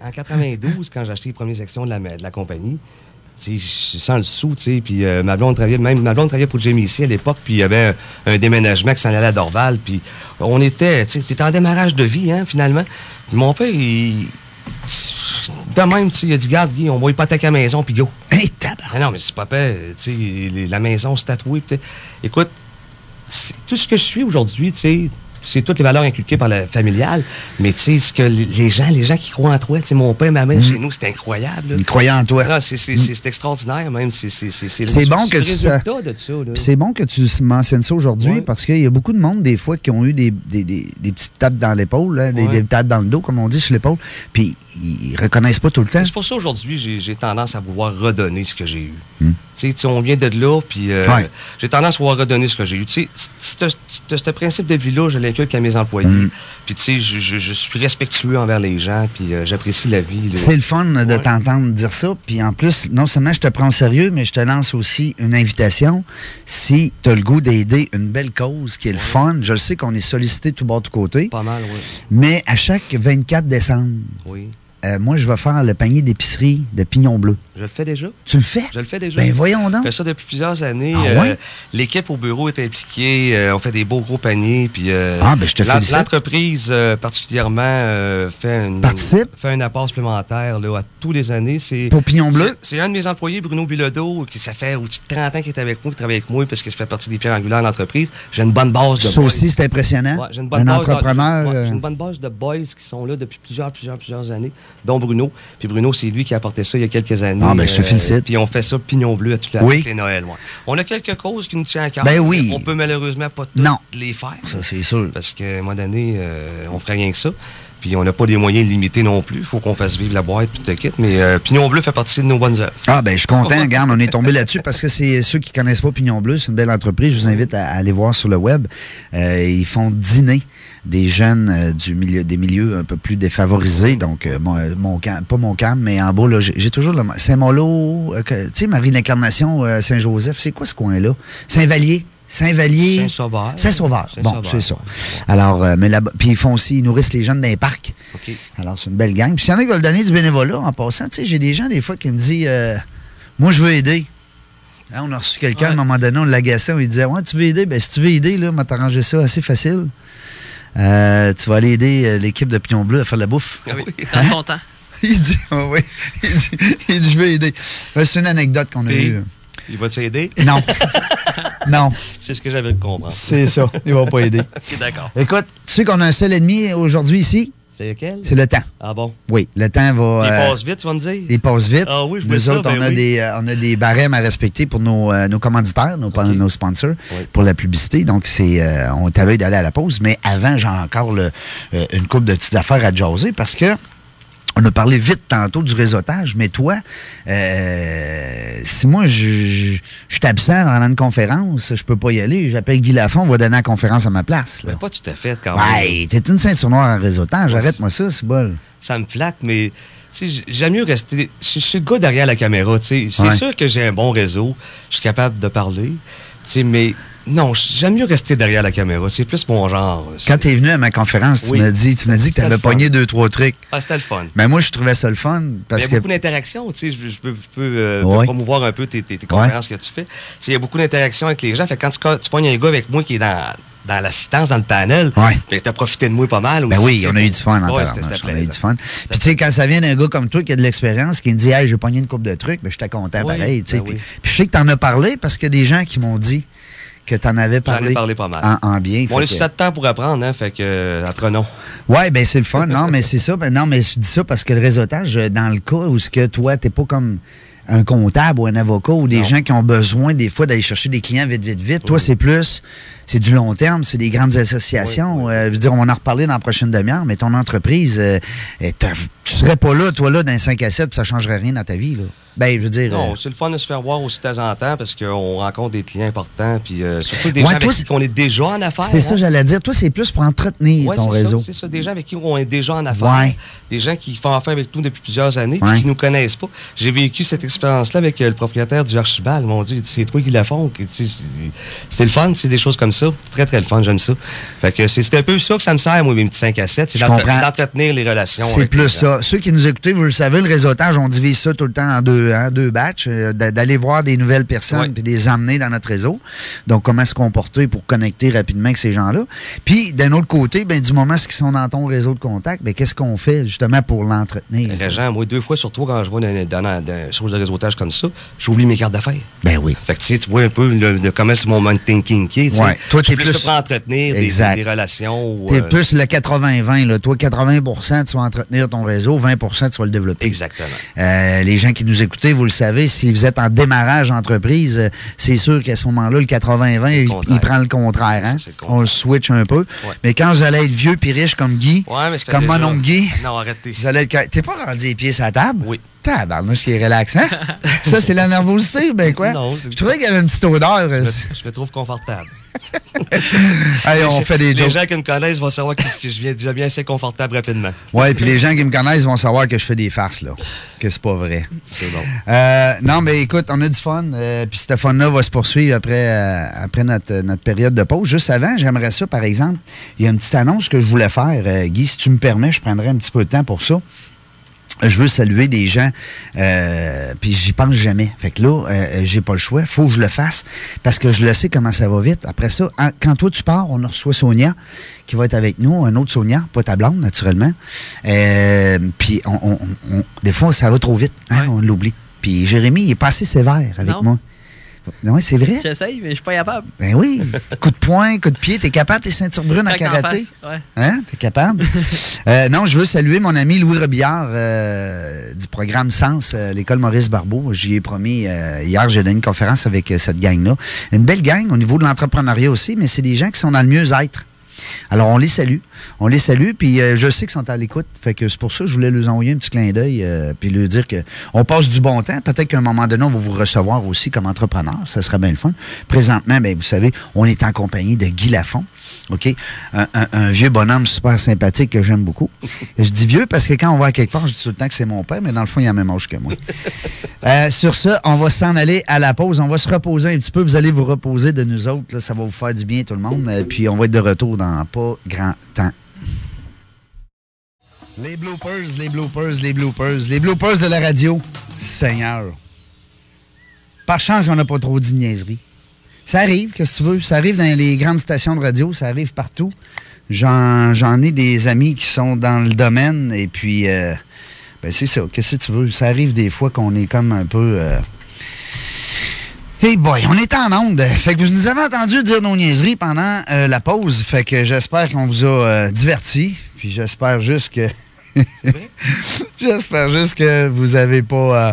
92, quand j'ai acheté les premières actions de la compagnie, je sens le sou, tu sais, puis ma blonde travaillait pour Jamie ici à l'époque, puis il y avait un déménagement qui s'en allait à Dorval, puis on était, tu sais, t'étais en démarrage de vie, hein, finalement. Puis mon père, de même, tu sais, il a dit, garde, Guy, on va hypothéquer la maison, puis go. Hey, tabarnak! Ah non, mais c'est pas pire, tu sais, la maison, c'est tatoué, puis écoute, tout ce que je suis aujourd'hui, tu sais, c'est toutes les valeurs inculquées par la familiale, mais tu sais, ce que les gens qui croient en toi, tu sais, mon père et ma mère, chez nous, c'est incroyable. Ils croyaient en toi. Non, c'est extraordinaire, même. C'est bon que le résultat de ça. C'est bon que tu mentionnes ça aujourd'hui, parce qu'il y a beaucoup de monde, des fois, qui ont eu des petites tapes dans l'épaule, hein, des tapes dans le dos, comme on dit, sur l'épaule, puis ils reconnaissent pas tout le temps. C'est pour ça, aujourd'hui, j'ai tendance à vouloir redonner ce que j'ai eu. Tu sais, on vient de là, puis j'ai tendance à vouloir redonner ce que j'ai eu. Tu sais, ce principe de vie-là, je l'inculque à mes employés. Puis, tu sais, je suis respectueux envers les gens, puis j'apprécie la vie. C'est le fun de t'entendre dire ça. Puis, en plus, non seulement je te prends au sérieux, mais je te lance aussi une invitation. Si tu as le goût d'aider une belle cause qui est le fun, je le sais qu'on est sollicité de tout bord, de côté. Pas mal, oui. Mais à chaque 24 décembre, moi, je vais faire le panier d'épicerie de Pignon Bleu. Je le fais déjà. Tu le fais? Je le fais déjà. Ben voyons donc. Je fais ça depuis plusieurs années. Ah ouais? L'équipe au bureau est impliquée. On fait des beaux gros paniers. Puis, je te félicite. L'entreprise, particulièrement, fait un apport supplémentaire là, à tous les années. Pour Pignon Bleu? C'est un de mes employés, Bruno Bilodeau, qui ça fait au-dessus de 30 ans qu'il est avec moi, qui travaille avec moi, parce que ça fait partie des pierres angulaires de l'entreprise. J'ai une bonne base de boys. Ça aussi, c'est impressionnant. Ouais, j'ai une bonne base entrepreneur. J'ai une bonne base de boys qui sont là depuis plusieurs années, dont Bruno. Puis Bruno, c'est lui qui a apporté ça il y a quelques années. Ah, ben, je te félicite. Puis on fait ça Pignon Bleu à toutes les Noël. Ouais. On a quelques causes qui nous tiennent à cœur. Ben oui. On peut malheureusement pas toutes les faire. Ça, c'est sûr. Parce qu'à un moment donné, on ferait rien que ça. Puis on n'a pas des moyens limités non plus. Il faut qu'on fasse vivre la boîte puis tout le kit. Mais Pignon Bleu fait partie de nos bonnes œuvres. Ah, ben je suis content. Regarde, on est tombé là-dessus parce que c'est ceux qui connaissent pas Pignon Bleu. C'est une belle entreprise. Je vous invite à aller voir sur le web. Ils font dîner des jeunes des milieux un peu plus défavorisés. Donc, pas mon camp, mais en bas, là, j'ai toujours le Saint-Malo, tu sais, Marie-l'Incarnation, Saint-Joseph. C'est quoi ce coin-là? Saint-Vallier. Saint-Sauveur. Saint-Sauveur. Bon, c'est ça. Alors, mais là-bas, puis ils nourrissent les jeunes dans les parcs. OK. Alors, c'est une belle gang. Puis s'il y en a qui veulent donner du bénévolat, en passant, tu sais, j'ai des gens, des fois, qui me disent, moi, je veux aider. Là, on a reçu quelqu'un, à un moment donné, on l'agaçait, on lui disait, ouais, tu veux aider? Ben, si tu veux aider, là, on m'a arrangé ça assez facile. Tu vas aller aider l'équipe de Pignon Bleu à faire de la bouffe. Ah oui, dans ton temps. Il dit, oui. Il dit, je veux aider. C'est une anecdote qu'on a eue. Il va t'aider? Non. Non. C'est ce que j'avais compris. C'est ça. Il va pas aider. C'est d'accord. Écoute, tu sais qu'on a un seul ennemi aujourd'hui ici? C'est lequel? C'est le temps. Ah bon? Oui, le temps va... Il passe vite, tu vas me dire? Il passe vite. Ah oui, je veux Nous ça, autres, on a des barèmes à respecter pour nos commanditaires, nos sponsors, pour la publicité. Donc, on est à l'œil d'aller à la pause. Mais avant, j'ai encore une couple de petites affaires à jaser parce que on a parlé vite tantôt du réseautage, mais toi, si moi, je suis absent pendant une conférence, je peux pas y aller. J'appelle Guy Lafont, on va donner la conférence à ma place. Là. Mais pas tout à fait, quand même. Ouais, t'es une ceinture noire en réseautage. Arrête-moi ça, c'est bol. Ça me flatte, mais j'aime mieux rester... Je suis le gars derrière la caméra, tu sais. C'est sûr que j'ai un bon réseau, je suis capable de parler, tu sais, mais... Non, j'aime mieux rester derrière la caméra. C'est plus mon genre. Quand tu es venu à ma conférence, tu m'as dit que tu avais pogné 2-3 trucs. Ah, c'était le fun. Mais moi, je trouvais ça le fun. Parce il y a beaucoup d'interactions. Tu sais, je peux promouvoir un peu tes conférences que tu fais. Tu sais, il y a beaucoup d'interactions avec les gens. Fait que quand tu pognes un gars avec moi qui est dans l'assistance, dans le panel, tu as profité de moi pas mal aussi. Ben oui, on a eu du fun. On a eu du fun. Puis tu sais, quand ça vient d'un gars comme toi qui a de l'expérience, qui me dit « Hey, j'ai pogné une couple de trucs », ben, j'étais content pareil. Puis je sais que tu en as parlé parce qu'il y a des gens qui m'ont dit que tu en avais parlé. J'en ai parlé pas mal. En bien. On est sur ça de temps pour apprendre, hein, fait que apprenons. Oui, ben c'est le fun. Non, mais c'est ça. Ben, non, mais je dis ça parce que le réseautage, dans le cas où ce que toi, t'es pas comme un comptable ou un avocat ou des Non. gens qui ont besoin des fois d'aller chercher des clients vite, vite, vite. Toi, c'est plus, c'est du long terme, c'est des grandes associations. Oui. Je veux dire, on va en reparler dans la prochaine demi-heure, mais ton entreprise, tu serais pas là, toi, là, dans 5 à 7, puis ça changerait rien dans ta vie, là. Ben, je veux dire... Non, c'est le fun de se faire voir aussi de temps en temps parce qu'on rencontre des clients importants, puis surtout des Ouais, gens avec toi, qui on est déjà en affaires. c'est ça, j'allais dire. Toi, c'est plus pour entretenir Ouais, ton c'est réseau. ça, c'est ça. Des gens avec qui on est déjà en affaires. Ouais. Des gens qui font affaire avec nous depuis plusieurs années Ouais. et qui nous connaissent pas. J'ai vécu cette expérience-là avec le propriétaire du Archibald. Mon Dieu, il dit, c'est toi qui la font. C'était le fun, c'est des choses comme ça. Très, très le fun, j'aime ça. Fait que c'est un peu ça que ça me sert, moi, mes petits 5 à 7. C'est Je comprends. d'entretenir les relations. C'est avec les plus gens. ça. Ceux qui nous écoutez, vous le savez, le réseautage, on divise ça tout le temps en deux batchs, d'aller voir des nouvelles personnes Ouais. puis de les amener dans notre réseau. Donc, comment se comporter pour connecter rapidement avec ces gens-là. Puis, d'un autre côté, ben, du moment qu'ils sont dans ton réseau de contact, ben, qu'est-ce qu'on fait justement pour l'entretenir? Régent, moi, 2 fois sur 3, quand je vois dans chose de réseautage comme ça, j'oublie mes cartes d'affaires. Ben oui. Fait que tu vois un peu comment c'est mon mind thinking qui est. tu sais. Ouais. Toi, t'es Je suis plus- pour entretenir Exact. des relations. ou, T'es plus le 80-20, là. Toi, 80 tu vas entretenir ton réseau, 20 tu vas le développer. Exactement. Les gens qui nous écoutez, vous le savez, si vous êtes en démarrage d'entreprise, c'est sûr qu'à ce moment-là, le 80-20, il contraire. prend le contraire. Hein? C'est le contraire. On le switch un peu. Mais quand vous allez être vieux puis riche comme Guy, Ouais, mais comme mon oncle Guy, Non, arrêtez. vous allez être... T'es pas rendu les pieds sur la table? Oui. Tabarnouche, qui est relaxant. Ça, c'est la nervosité, ben quoi? Non, Je trouvais qu'il y avait une petite odeur. Je me trouve confortable. Hey, on fait des Les jokes. gens qui me connaissent vont savoir que je viens assez confortable rapidement. Ouais, puis les gens qui me connaissent vont savoir que je fais des farces, là. Que c'est pas vrai. C'est bon. Non, mais écoute, on a du fun. Puis ce fun-là va se poursuivre après notre période de pause. Juste avant, j'aimerais ça, par exemple, il y a une petite annonce que je voulais faire. Guy, si tu me permets, je prendrai un petit peu de temps pour ça. Je veux saluer des gens, puis j'y pense jamais. Fait que là, j'ai pas le choix. Faut que je le fasse parce que je le sais comment ça va vite. Après ça, quand toi tu pars, on reçoit Sonia qui va être avec nous, un autre Sonia, pas ta blonde, naturellement. Puis des fois, ça va trop vite. Hein, Ouais. on l'oublie. Puis Jérémy, il est pas assez sévère avec Non. moi. Oui, c'est vrai. J'essaye, mais je suis pas capable. Ben oui. Coup de poing, coup de pied. T'es capable, tes ceintures brunes en Fait qu'en karaté? face, ouais. Hein? T'es capable? Non, je veux saluer mon ami Louis Robillard du programme Sens, l'école Maurice Barbeau. J'y ai promis hier, j'ai donné une conférence avec cette gang-là. Une belle gang au niveau de l'entrepreneuriat aussi, mais c'est des gens qui sont dans le mieux-être. Alors, on les salue. On les salue, puis je sais qu'ils sont à l'écoute. Fait que c'est pour ça que je voulais leur envoyer un petit clin d'œil, puis leur dire qu'on passe du bon temps. Peut-être qu'à un moment donné, on va vous recevoir aussi comme entrepreneur. Ça serait bien le fun. Présentement, bien, vous savez, on est en compagnie de Guy Lafont. OK? Un vieux bonhomme super sympathique que j'aime beaucoup. Je dis vieux parce que quand on va à quelque part, je dis tout le temps que c'est mon père, mais dans le fond, il a le même âge que moi. Sur ça, on va s'en aller à la pause. On va se reposer un petit peu. Vous allez vous reposer de nous autres. Là, ça va vous faire du bien, tout le monde. Puis on va être de retour dans pas grand temps. Les bloopers, les bloopers, les bloopers. Les bloopers de la radio. Seigneur. Par chance, on n'a pas trop dit de niaiserie. Ça arrive, qu'est-ce que tu veux? Ça arrive dans les grandes stations de radio, ça arrive partout. J'en ai des amis qui sont dans le domaine, et puis, ben c'est ça, qu'est-ce que tu veux? Ça arrive des fois qu'on est comme un peu... Hey boy, on est en onde. Fait que vous nous avez entendu dire nos niaiseries pendant la pause. Fait que j'espère qu'on vous a divertis. Puis j'espère juste que... J'espère juste que vous avez pas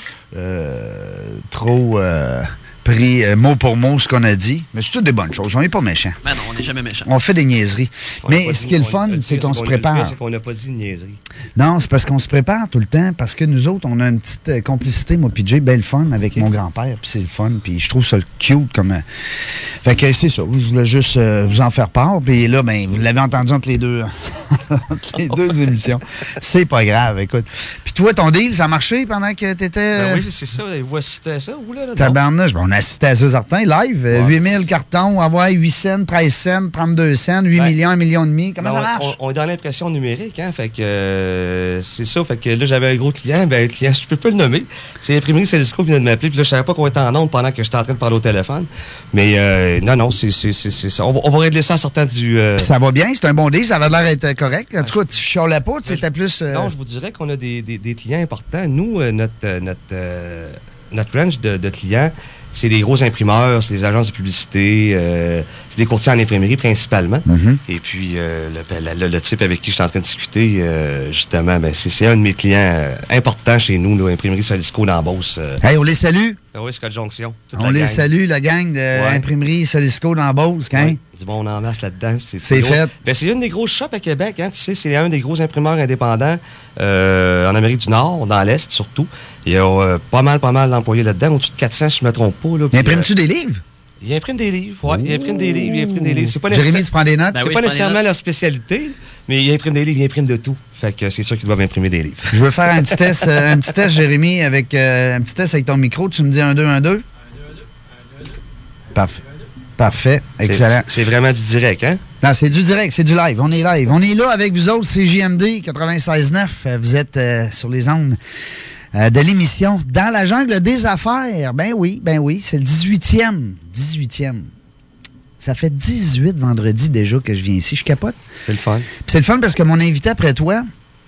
trop pris mot pour mot ce qu'on a dit. Mais c'est toutes des bonnes choses. On n'est pas méchants. Mais non, on n'est jamais méchant. On fait des niaiseries. Mais ce qui est le fun, c'est qu'on se prépare. C'est qu'on n'a pas dit de niaiserie. Non, c'est parce qu'on se prépare tout le temps. Parce que nous autres, on a une petite complicité, moi puis Jay, bien le fun avec mon grand-père. Puis c'est le fun. Puis je trouve ça cute comme... Fait que c'est ça. Je voulais juste vous en faire part. Puis là, ben, vous l'avez entendu entre les deux, entre les deux émissions. C'est pas grave, écoute. Puis toi, ton deal, ça a marché pendant que t'étais... Ben oui, c'est ça. Voici ça, vous, là. Tabarnouche. Ben, on a assisté à ça certain, live. Ouais. 8000 cartons, avoir 8 cents, 13 cents, 32 cents, 8 millions, 1,5 million. Comment ça marche? On est dans l'impression numérique, hein. Fait que c'est ça. Fait que là, j'avais un gros client. Ben, un client, je peux pas le nommer. C'est l'imprimerie Célisco qui vient de m'appeler. Puis là, je savais pas qu'on était en onde pendant que j'étais en train de parler au téléphone. Mais non, c'est ça. On va régler ça en sortant du... Puis ça va bien, c'est un bon deal, ça va l'air être correct. En tout cas, tu chialais pas, tu étais plus... Non, je vous dirais qu'on a des clients importants. Nous, notre range de clients, c'est des gros imprimeurs, c'est des agences de publicité, c'est des courtiers en imprimerie principalement. Et puis, le type avec qui je suis en train de discuter, justement, ben, c'est un de mes clients importants chez nous, l'imprimerie Solisco dans Beauce. Hey, on les salue. Oui, Scott Jonction. On les salue, la gang de l'imprimerie Solisco dans Beauce, hein? Ouais. Du bon en masse là-dedans. C'est fait. Ben, c'est une des grosses shops à Québec, hein, tu sais, c'est un des gros imprimeurs indépendants en Amérique du Nord, dans l'Est surtout. Il y a pas mal d'employés là-dedans, au-dessus de 400 si je ne me trompe pas. Là, imprimes-tu des livres? Il imprime des livres, oui. Il imprime des livres, C'est pas Jérémy, tu prends des notes? Ben c'est pas nécessairement leur spécialité, mais il imprime des livres, il imprime de tout. Fait que c'est sûr qu'ils doivent imprimer des livres. Je veux faire un petit test, Jérémy, avec un petit test avec ton micro. Tu me dis 1, 2, 1, 2? Parfait. Parfait. Excellent. C'est vraiment du direct, hein? Non, c'est du direct, c'est du live. On est live. On est là avec vous autres, c'est JMD 96.9. Vous êtes sur les ondes de l'émission Dans la jungle des affaires. Ben oui, c'est le 18e. Ça fait 18 vendredis déjà que je viens ici. Je capote. C'est le fun. Puis c'est le fun parce que mon invité après toi,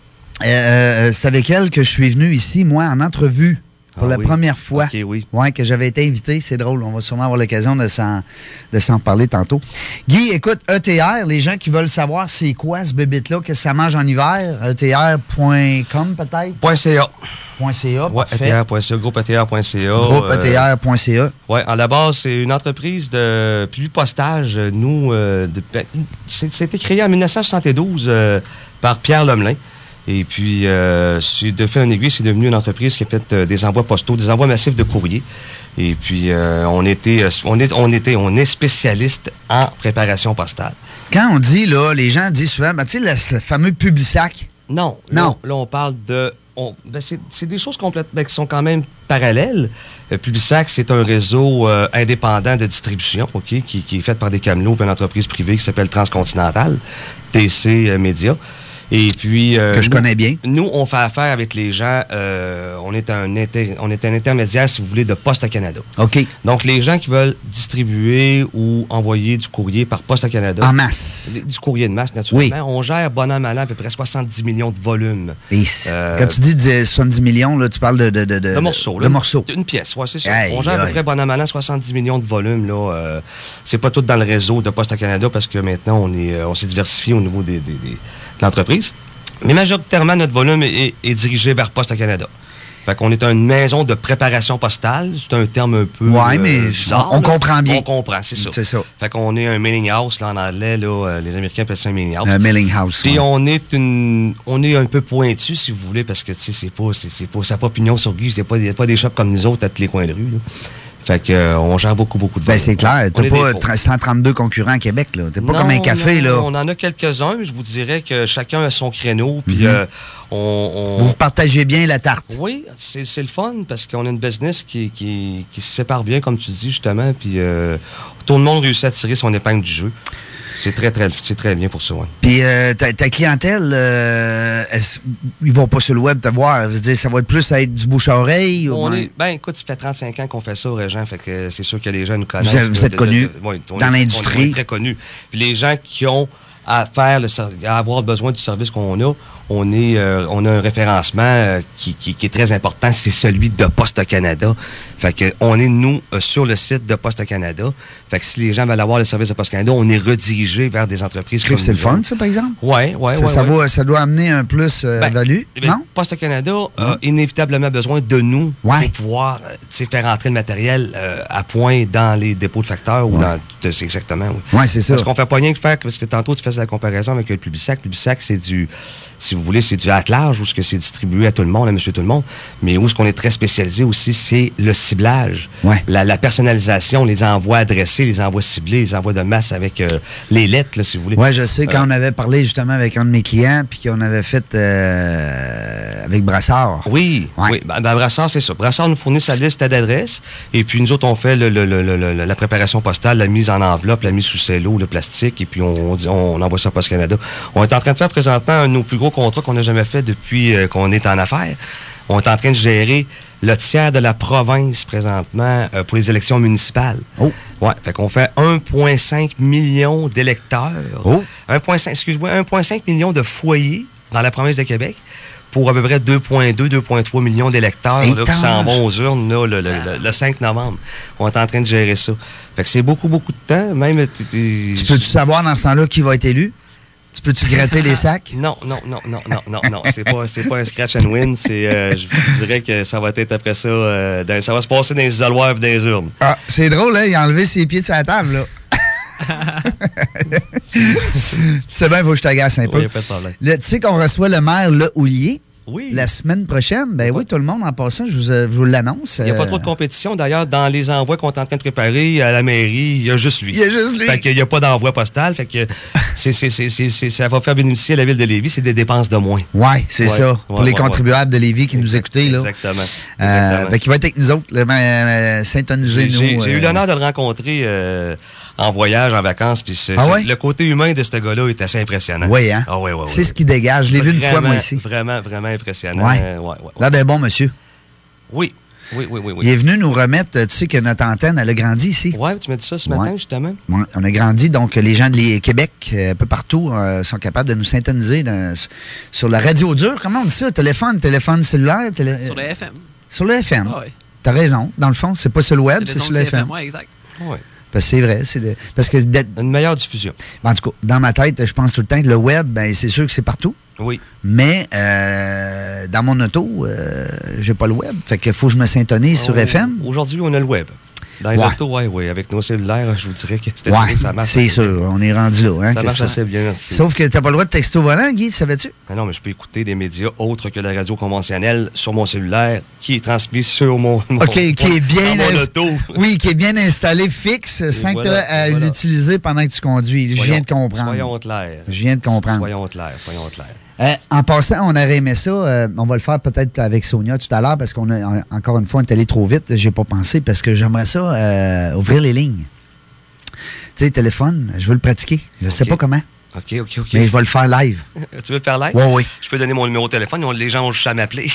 c'est avec elle que je suis venu ici, moi, en entrevue. Pour la première fois. OK, oui. Ouais, que j'avais été invité. C'est drôle. On va sûrement avoir l'occasion de s'en parler tantôt. Guy, écoute, ETR, les gens qui veulent savoir c'est quoi ce bébite-là, qu'est-ce que ça mange en hiver, ETR.com peut-être? .ca. .ca, ouais, ETR.ca, groupe ETR.ca. Groupe ETR.ca. Oui, à la base, c'est une entreprise de publipostage. Nous, c'était créé en 1972 par Pierre Lemelin. Et puis, de fait en aiguille, c'est devenu une entreprise qui a fait des envois postaux, des envois massifs de courrier. Et puis, on est spécialiste en préparation postale. Quand on dit, là, les gens disent souvent, ben, tu sais, le fameux Publisac. Non. Là, on parle de... c'est des choses complètement qui sont quand même parallèles. Publisac, c'est un réseau indépendant de distribution, OK, qui est fait par des camelots, une entreprise privée qui s'appelle Transcontinental, TC Média. Et puis... que je connais bien. Nous, on fait affaire avec les gens. On est un intermédiaire, si vous voulez, de Poste à Canada. OK. Donc, les gens qui veulent distribuer ou envoyer du courrier par Poste à Canada. En masse. Du courrier de masse, naturellement. Oui. On gère, bon an, mal an, à peu près 70 millions de volumes. Et quand tu dis 70 millions, là, tu parles de morceaux. De morceaux. Une pièce, oui, c'est ça. Aïe, on gère à peu près, bon an, mal an, 70 millions de volumes. Là, c'est pas tout dans le réseau de Poste à Canada parce que maintenant, on s'est diversifié au niveau de l'entreprise. Mais majoritairement, notre volume est dirigé vers Poste à Canada. Fait qu'on est une maison de préparation postale. C'est un terme un peu bizarre. On comprend bien. On comprend, c'est ça. C'est ça. Fait qu'on est un mailing house, là, en anglais. Là, les Américains appellent ça un mailing house. Un mailing house, Puis on est un peu pointu, si vous voulez, parce que, tu sais, ça n'a pas pignon sur rue. Il n'y a pas des shops comme nous autres à tous les coins de rue, là. Fait qu'on gère beaucoup de volume. Ben, c'est clair. T'as pas 132 concurrents à Québec, là. T'es pas comme un café, là. On en a quelques-uns, mais je vous dirais que chacun a son créneau, puis Vous partagez bien la tarte. Oui, c'est le fun, parce qu'on a une business qui se sépare bien, comme tu dis, justement, puis tout le monde réussit à tirer son épingle du jeu. C'est très bien pour ça, ouais. Puis ta clientèle, ils vont pas sur le web te voir. Je veux dire, ça va être plus à être du bouche à oreille? Écoute, ça fait 35 ans qu'on fait ça, Régent, fait que c'est sûr que les gens nous connaissent. Vous êtes connus dans l'industrie. On est très connus. Puis les gens qui ont à avoir besoin du service qu'on a, on a un référencement qui est très important, c'est celui de Poste Canada. Fait que on est, nous, sur le site de Poste Canada. Fait que si les gens veulent avoir le service de Poste Canada, on est redirigé vers des entreprises comme c'est le fun, ça, par exemple? Oui. Ça doit amener un plus value, non? Poste Canada a inévitablement besoin de nous pour pouvoir faire entrer le matériel à point dans les dépôts de facteurs ou dans... C'est exactement, oui. Oui, c'est ça. Parce qu'on fait pas rien que faire, parce que tantôt, tu fais la comparaison avec le Publisac. Le Publisac, c'est du... Si vous voulez, c'est du attelage, ou ce que c'est distribué à tout le monde, à monsieur tout le monde. Mais où ce qu'on est très spécialisé aussi, c'est le ciblage. Ouais. La personnalisation, les envois adressés, les envois ciblés, les envois de masse avec les lettres, là, si vous voulez. Oui, je sais, quand on avait parlé justement avec un de mes clients, puis qu'on avait fait avec Brassard. Oui. Brassard, c'est ça. Brassard nous fournit sa liste d'adresses, et puis nous autres, on fait la préparation postale, la mise en enveloppe, la mise sous cello, le plastique, et puis on envoie ça à Poste Canada. On est en train de faire présentement un de nos plus gros contrat qu'on n'a jamais fait depuis qu'on est en affaires. On est en train de gérer le tiers de la province présentement pour les élections municipales. Oh. Ouais, fait qu'on fait 1,5 million d'électeurs. Oh. 1,5 million de foyers dans la province de Québec pour à peu près 2,3 millions d'électeurs là, qui s'en vont aux urnes là, le 5 novembre. On est en train de gérer ça. Fait que c'est beaucoup, beaucoup de temps. Même, tu peux-tu savoir dans ce temps-là qui va être élu? Tu peux-tu gratter les sacs? Non. C'est pas un scratch and win. Je vous dirais que ça va être après ça. Ça va se passer dans les isoloirs et dans les urnes. Ah, c'est drôle, hein? Il a enlevé ses pieds de sa table, là. Tu sais bien, il faut que je t'agace un peu. Oui, il n'y a pas de problème. Tu sais qu'on reçoit le maire Le Houlier. Oui. La semaine prochaine, ben oui, tout le monde en passant, je vous l'annonce. Il n'y a pas trop de compétition. D'ailleurs, dans les envois qu'on est en train de préparer à la mairie, il y a juste lui. Fait qu'il n'y a pas d'envoi postal. Fait que ça va faire bénéficier la ville de Lévis. C'est des dépenses de moins. Oui, c'est ça. Pour les contribuables de Lévis qui nous écoutent. Là. Exactement. Qui va être avec nous autres, syntoniser-nous. J'ai eu l'honneur de le rencontrer en voyage, en vacances. Puis le côté humain de ce gars-là est assez impressionnant. Oui, hein? Ah, oui. C'est ce qui dégage. Je l'ai vu une fois, moi, ici. Vraiment impressionnant. Ouais. Là, ben bon, monsieur. Oui. Il est venu nous remettre, tu sais que notre antenne, elle a grandi ici. Oui, tu m'as dit ça ce matin, justement. Ouais, on a grandi, donc les gens de Québec, un peu partout, sont capables de nous syntoniser sur la radio dure. Comment on dit ça? Téléphone cellulaire? Sur le FM. Sur le FM. Ah, oui. T'as raison, dans le fond, c'est pas sur le web, c'est sur le FM. Oui, exact. Oui. Parce que c'est vrai. Parce que une meilleure diffusion. En tout cas, dans ma tête, je pense tout le temps que le web, ben, c'est sûr que c'est partout. Oui. Mais dans mon auto, j'ai pas le web. Fait qu'il faut que je me syntonise sur FM. Aujourd'hui, on a le web. Dans les autos, oui. Avec nos cellulaires, je vous dirais que ça marche. C'est sûr, on est rendu là. Hein, ça marche assez bien, merci. Sauf que t'as pas le droit de texter au volant, Guy, savais-tu? Non, mais je peux écouter des médias autres que la radio conventionnelle sur mon cellulaire qui est transmis sur mon qui est bien mon auto. Oui, qui est bien installé fixe sans que tu aies à l'utiliser pendant que tu conduis. Je viens de comprendre. Soyons clairs. Je viens de comprendre. Soyons clairs. En passant, on aurait aimé ça. On va le faire peut-être avec Sonia tout à l'heure parce qu'on a, encore une fois, on est allé trop vite. J'ai pas pensé parce que j'aimerais ça ouvrir les lignes. Tu sais, téléphone, je veux le pratiquer. Je sais pas comment. OK. Mais je vais le faire live. Tu veux le faire live? Oui. Je peux donner mon numéro de téléphone. Les gens ont juste à m'appeler.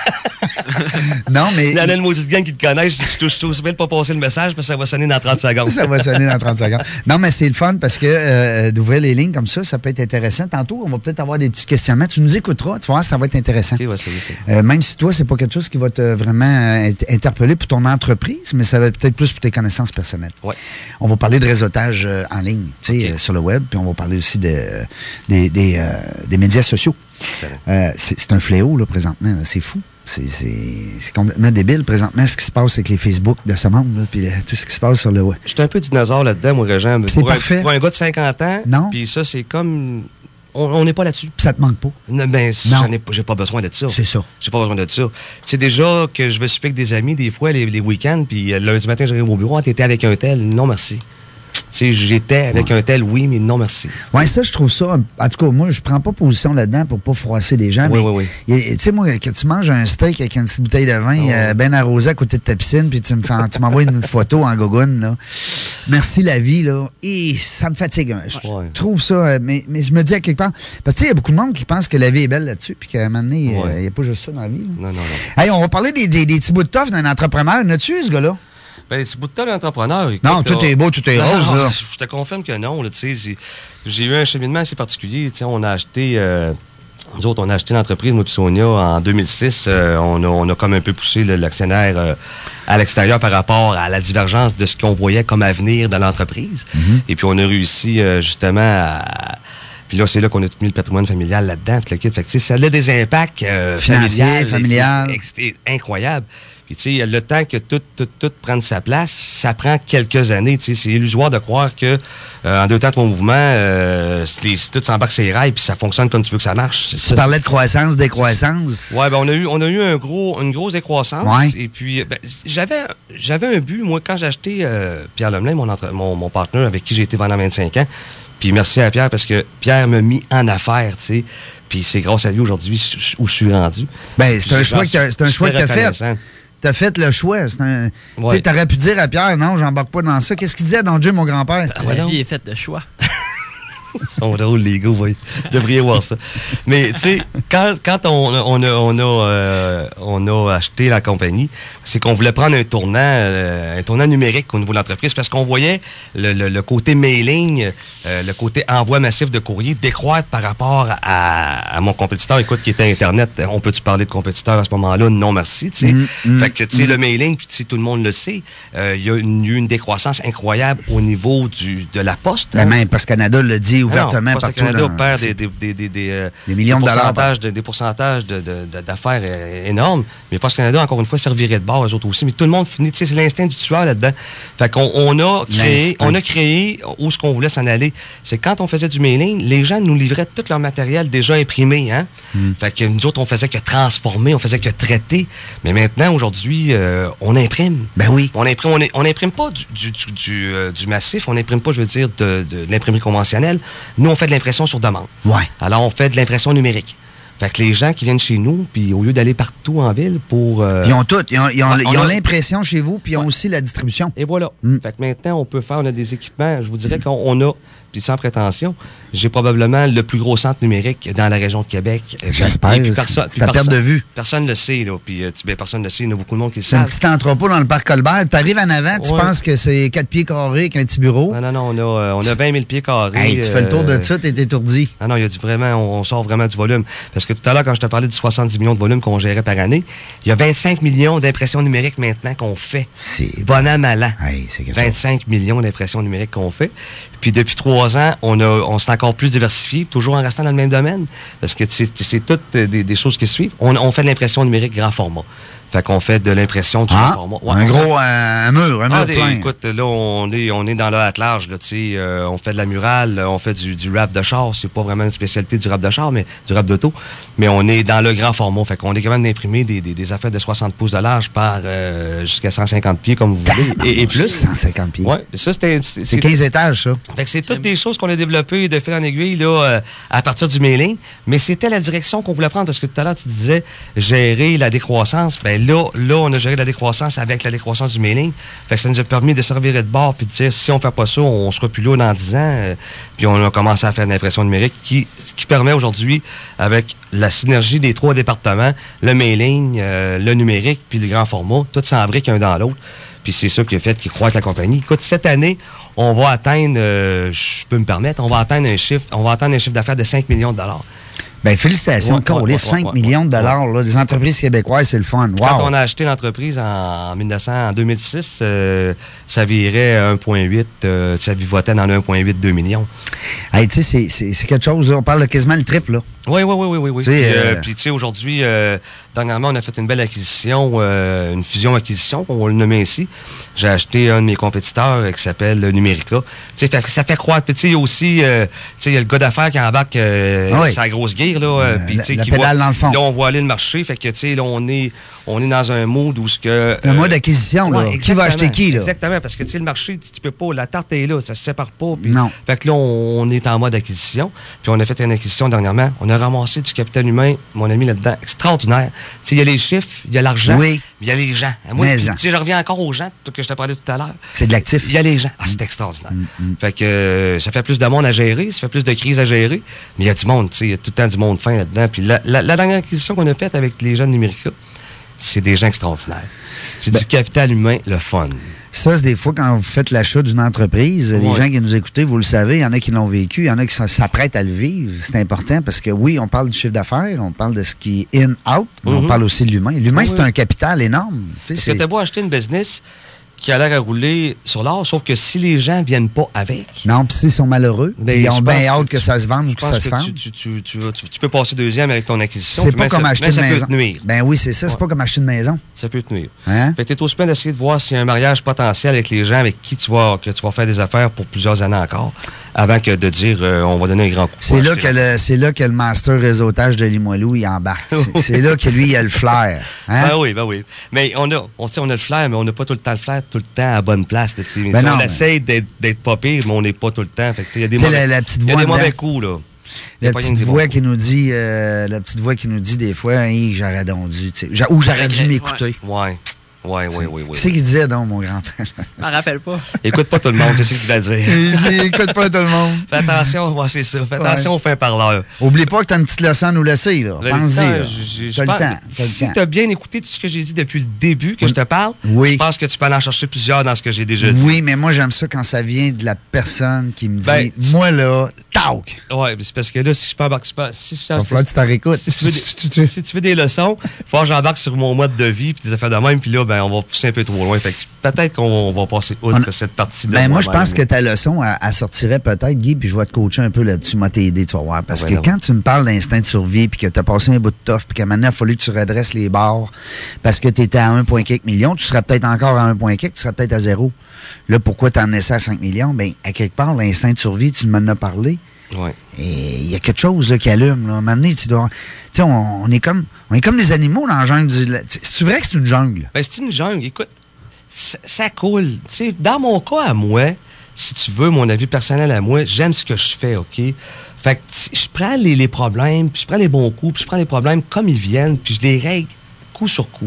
Non, mais... Il y en a une maudite gang qui te connaissent. Je t'ose bien de pas passer le message parce que ça va sonner dans 30 secondes. Ça va sonner dans 30 secondes. Non, mais c'est le fun parce que d'ouvrir les lignes comme ça peut être intéressant. Tantôt, on va peut-être avoir des petits questionnements. Tu nous écouteras. Tu vas voir, ça va être intéressant. OK, c'est même si toi, c'est pas quelque chose qui va te vraiment interpeller pour ton entreprise, mais ça va peut-être plus pour tes connaissances personnelles. Ouais. On va parler de réseautage en ligne, sur le web, puis on va parler aussi des médias sociaux. C'est un fléau, là, présentement. Là. C'est fou. C'est complètement débile, présentement, ce qui se passe avec les Facebook de ce monde, là, puis tout ce qui se passe sur le web. Je suis un peu dinosaure là-dedans, moi, Régent. C'est parfait. Pour un gars de 50 ans, non. Puis ça, c'est comme... On n'est pas là-dessus. Ça te manque pas? Non, ben, j'ai pas besoin de ça. C'est ça. J'ai pas besoin de ça. C'est déjà que je vais souper avec des amis, des fois, les week-ends, puis lundi matin, j'arrive au bureau, t'étais avec un tel. Non, merci. Tu sais, j'étais avec un tel, oui, mais non, merci. Oui, ça, je trouve ça... En tout cas, moi, je prends pas position là-dedans pour pas froisser des gens. Oui. Tu sais, moi, quand tu manges un steak avec une petite bouteille de vin bien arrosée à côté de ta piscine, puis tu m'envoies une photo en gogoune, là. Merci la vie, là. Et ça me fatigue. Je trouve ça... mais je me dis à quelque part... Parce que, tu sais, il y a beaucoup de monde qui pense que la vie est belle là-dessus, puis qu'à un moment donné, il n'y a pas juste ça dans la vie. Là. Non. Hey, on va parler des petits bouts de toffe d'un entrepreneur. N'as-tu ce gars-là? Ben, les petits bouts de temps d'entrepreneur. Non, tout est beau, tout est rose, là. Je te confirme que non, tu sais. J'ai eu un cheminement assez particulier. Tu sais, on a acheté... nous autres, on a acheté l'entreprise, moi et Sonia, en 2006. On a comme un peu poussé l'actionnaire à l'extérieur par rapport à la divergence de ce qu'on voyait comme avenir dans l'entreprise. Mm-hmm. Et puis, on a réussi justement à... Puis là, c'est là qu'on a tout mis le patrimoine familial là-dedans. Fait que, ça a des impacts familial. Incroyables. Puis, tu sais, le temps que tout prenne sa place, ça prend quelques années. Tu sais, c'est illusoire de croire que en 2 temps, 3 mouvements, tout s'embarque sur les rails puis ça fonctionne comme tu veux que ça marche. Tu parlais de croissance, décroissance. Ouais, ben on a eu une grosse décroissance. Ouais. Et puis, j'avais un but, moi, quand j'ai acheté Pierre Lemelin, mon partenaire avec qui j'ai été pendant 25 ans. Puis merci à Pierre parce que Pierre m'a mis en affaire, tu sais. Puis c'est grâce à lui aujourd'hui où je suis rendu. Ben, c'est un choix que tu as fait. T'as fait le choix. Tu sais, t'aurais pu dire à Pierre, non, j'embarque pas dans ça. Qu'est-ce qu'il disait dans Dieu, mon grand-père? La vie est faite de choix. Ils sont drôles, les gars, vous devriez voir ça. Mais, tu sais, quand on a acheté la compagnie, c'est qu'on voulait prendre un tournant numérique au niveau de l'entreprise parce qu'on voyait le côté mailing, le côté envoi massif de courrier décroître par rapport à mon compétiteur, écoute, qui était Internet. On peut-tu parler de compétiteur à ce moment-là? Non, merci, tu sais. Fait que, tu sais, le mailing, puis tout le monde le sait, il y a eu une décroissance incroyable au niveau de la poste. Ben même, Poste Canada le dit ouvertement Poste partout. Canada perd des millions de dollars. Des pourcentages d'affaires énormes. Mais Poste Canada, encore une fois, servirait de bord, eux autres aussi. Mais tout le monde finit, tu sais, c'est l'instinct du tueur là-dedans. Fait qu'on a créé où ce qu'on voulait s'en aller. C'est quand on faisait du mailing, les gens nous livraient tout leur matériel déjà imprimé, hein. Fait que nous autres, on faisait que transformer, on faisait que traiter. Mais maintenant, aujourd'hui, on imprime. Ben oui. On imprime pas du massif, on imprime pas, je veux dire, de l'imprimerie conventionnelle. Nous, on fait de l'impression sur demande. Ouais. Alors, on fait de l'impression numérique. Fait que les gens qui viennent chez nous, puis au lieu d'aller partout en ville pour... Ils ont tout. Ils ont l'impression chez vous, puis ils ont aussi la distribution. Et voilà. Fait que maintenant, on a des équipements. Je vous dirais qu'on a, puis sans prétention, j'ai probablement le plus gros centre numérique dans la région de Québec. J'espère. C'est à perte de vue. Personne ne le sait, là. Puis personne ne le sait. Il y a beaucoup de monde qui le sait. C'est un petit entrepôt dans le parc Colbert. Tu arrives en avant, tu penses que c'est 4 pieds carrés avec un petit bureau. Non, on a 20 000 pieds carrés. Hey, tu fais le tour de ça, t'es étourdi. Non, il y a on sort vraiment du volume. Parce que tout à l'heure, quand je te parlais du 70 millions de volume qu'on gérait par année, il y a 25 millions d'impressions numériques maintenant qu'on fait. C'est bon an, mal an. Hey, c'est 25 millions d'impressions numériques qu'on fait. Puis depuis 3 ans, on s'est encore plus diversifié, toujours en restant dans le même domaine, parce que c'est toutes des choses qui suivent. On fait de l'impression numérique grand format. Fait qu'on fait de l'impression du grand format. Ouais, un mur plein. Écoute, là, on est dans le at large, là, tu sais. On fait de la murale, on fait du rap de char. C'est pas vraiment une spécialité du rap de char, mais du rap d'auto. Mais on est dans le grand format. Fait qu'on est capable d'imprimer des affaires de 60 pouces de large par jusqu'à 150 pieds, comme vous voulez, et plus. 150 pieds. Ouais, ça, c'est 15 étages, ça. Fait que c'est toutes des choses qu'on a développées de fil en aiguille, là, à partir du mailing. Mais c'était la direction qu'on voulait prendre, parce que tout à l'heure, tu disais gérer la décroissance. Ben là, on a géré la décroissance avec la décroissance du mailing. Fait que ça nous a permis de servir de bord puis de dire, si on fait pas ça, on sera plus là dans 10 ans. Puis on a commencé à faire de l'impression numérique qui permet aujourd'hui, avec la synergie des 3 départements, le mailing, le numérique puis le grand format, tout s'embrique un dans l'autre. Puis c'est ça qui a fait qu'il croît la compagnie. Écoute, cette année, on va atteindre, je peux me permettre, on va atteindre un chiffre d'affaires de 5 millions de dollars. Ben félicitations, Colif, 5 millions de dollars, là, des entreprises québécoises, c'est le fun. Wow. Quand on a acheté l'entreprise en 2006, ça virait à 1,8, ça vivotait dans le 1,8-2 millions. Hey, tu sais, c'est quelque chose, là, on parle de quasiment le triple, là. Oui. Puis, tu sais, aujourd'hui, dernièrement, on a fait une belle acquisition, une fusion-acquisition, on va le nommer ainsi. J'ai acheté un de mes compétiteurs qui s'appelle Numérica. Tu sais, ça fait croître. Puis, tu sais, il y a aussi, tu sais, il y a le gars d'affaires qui embarque sa grosse guire, là. Puis, tu sais, qui pédale dans le fond. Là, on voit aller le marché. Fait que, tu sais, là, on est dans un mode où ce que... un mode d'acquisition, là. Qui va acheter qui, là? Exactement, parce que, tu sais, le marché, tu peux pas, la tarte est là, ça se sépare pas. Pis, non. Fait que là, on est en mode acquisition. Puis, on a fait une acquisition dernièrement. On a ramassé du capital humain, mon ami, là-dedans. Extraordinaire. Tu sais, il y a les chiffres, il y a l'argent, il y a les gens. Moi, tu sais, je reviens encore aux gens que je t'ai parlé tout à l'heure. C'est de l'actif. Il y a les gens. Ah, c'est extraordinaire. Fait que ça fait plus de monde à gérer, ça fait plus de crises à gérer, mais il y a du monde, tu sais, il y a tout le temps du monde fin là-dedans. Puis la dernière acquisition qu'on a faite avec les gens de Numérica, c'est des gens extraordinaires. C'est du capital humain, le fun. Ça, c'est des fois, quand vous faites l'achat d'une entreprise, les gens qui nous écoutent, vous le savez, il y en a qui l'ont vécu, il y en a qui s'apprêtent à le vivre. C'est important parce que, oui, on parle du chiffre d'affaires, on parle de ce qui est in-out, mais on parle aussi de l'humain. L'humain, c'est un capital énorme. Parce que t'as beau acheter une business qui a l'air à rouler sur l'or, sauf que si les gens viennent pas avec... Non, puis s'ils sont malheureux, ils ont bien hâte que ça se vende ou que ça se fasse. Tu peux passer deuxième avec ton acquisition. C'est pas comme acheter une maison. Ça peut te nuire. Ben oui, c'est ça. C'est pas comme acheter une maison. Ça peut te nuire. Hein? Fait que t'es aussi bien d'essayer de voir s'il y a un mariage potentiel avec les gens avec qui tu vas faire des affaires pour plusieurs années encore, avant que de dire on va donner un grand coup. C'est là que le master réseautage de Limoilou, il embarque. C'est là que lui, il a le flair. Hein? Ben oui. Mais on a le flair, mais on n'a pas tout le temps le flair, tout le temps à bonne place. On essaie d'être pas pire, mais on n'est pas tout le temps. Il y a des mauvais coups, là. La petite voix qui nous dit des fois, hey, j'aurais donc dû, ou j'aurais dû m'écouter. Ouais. Oui. Qu'est-ce qu'il disait donc, mon grand-père? Je m'en rappelle pas. Écoute pas tout le monde, c'est ce qu'il va dire. Il dit, écoute pas tout le monde. Fais attention, c'est ça. Fais attention aux fins parleurs. Oublie pas que t'as une petite leçon à nous laisser, là. Pense-y, là. T'as le temps. Si t'as bien écouté tout ce que j'ai dit depuis le début, que je te parle, je pense que tu peux en chercher plusieurs dans ce que j'ai déjà dit. Oui, mais moi, j'aime ça quand ça vient de la personne qui me dit, moi, là, talk. Oui, c'est parce que là, si je peux embarquer... Si il va falloir que tu t'en réécoutes. Si tu veux des leçons, il faut que j'embarque sur mon mode de vie, puis des affaires de même, puis là, on va pousser un peu trop loin. Fait que peut-être qu'on va passer outre cette partie de moi, je pense que ta leçon, elle sortirait peut-être, Guy, puis je vais te coacher un peu là-dessus, moi t'aider, tu vas voir. Parce que quand tu me parles d'instinct de survie, puis que tu as passé un bout de toffe, puis qu'à maintenant, il a fallu que tu redresses les barres parce que tu étais à 1,4 million, tu serais peut-être encore à 1,4, tu serais peut-être à 0. Là, pourquoi tu en es ça à 5 millions? Bien, à quelque part, l'instinct de survie, tu m'en as parlé. Oui. Et il y a quelque chose là, qui allume. Là. À un moment donné, tu dois. Tu sais, on est comme des animaux dans la jungle. C'est vrai que c'est une jungle? Ben, c'est une jungle. Écoute, ça coule. Tu sais, dans mon cas à moi, si tu veux, mon avis personnel à moi, j'aime ce que je fais, OK? Fait que je prends les problèmes, puis je prends les bons coups, puis je prends les problèmes comme ils viennent, puis je les règle coup sur coup.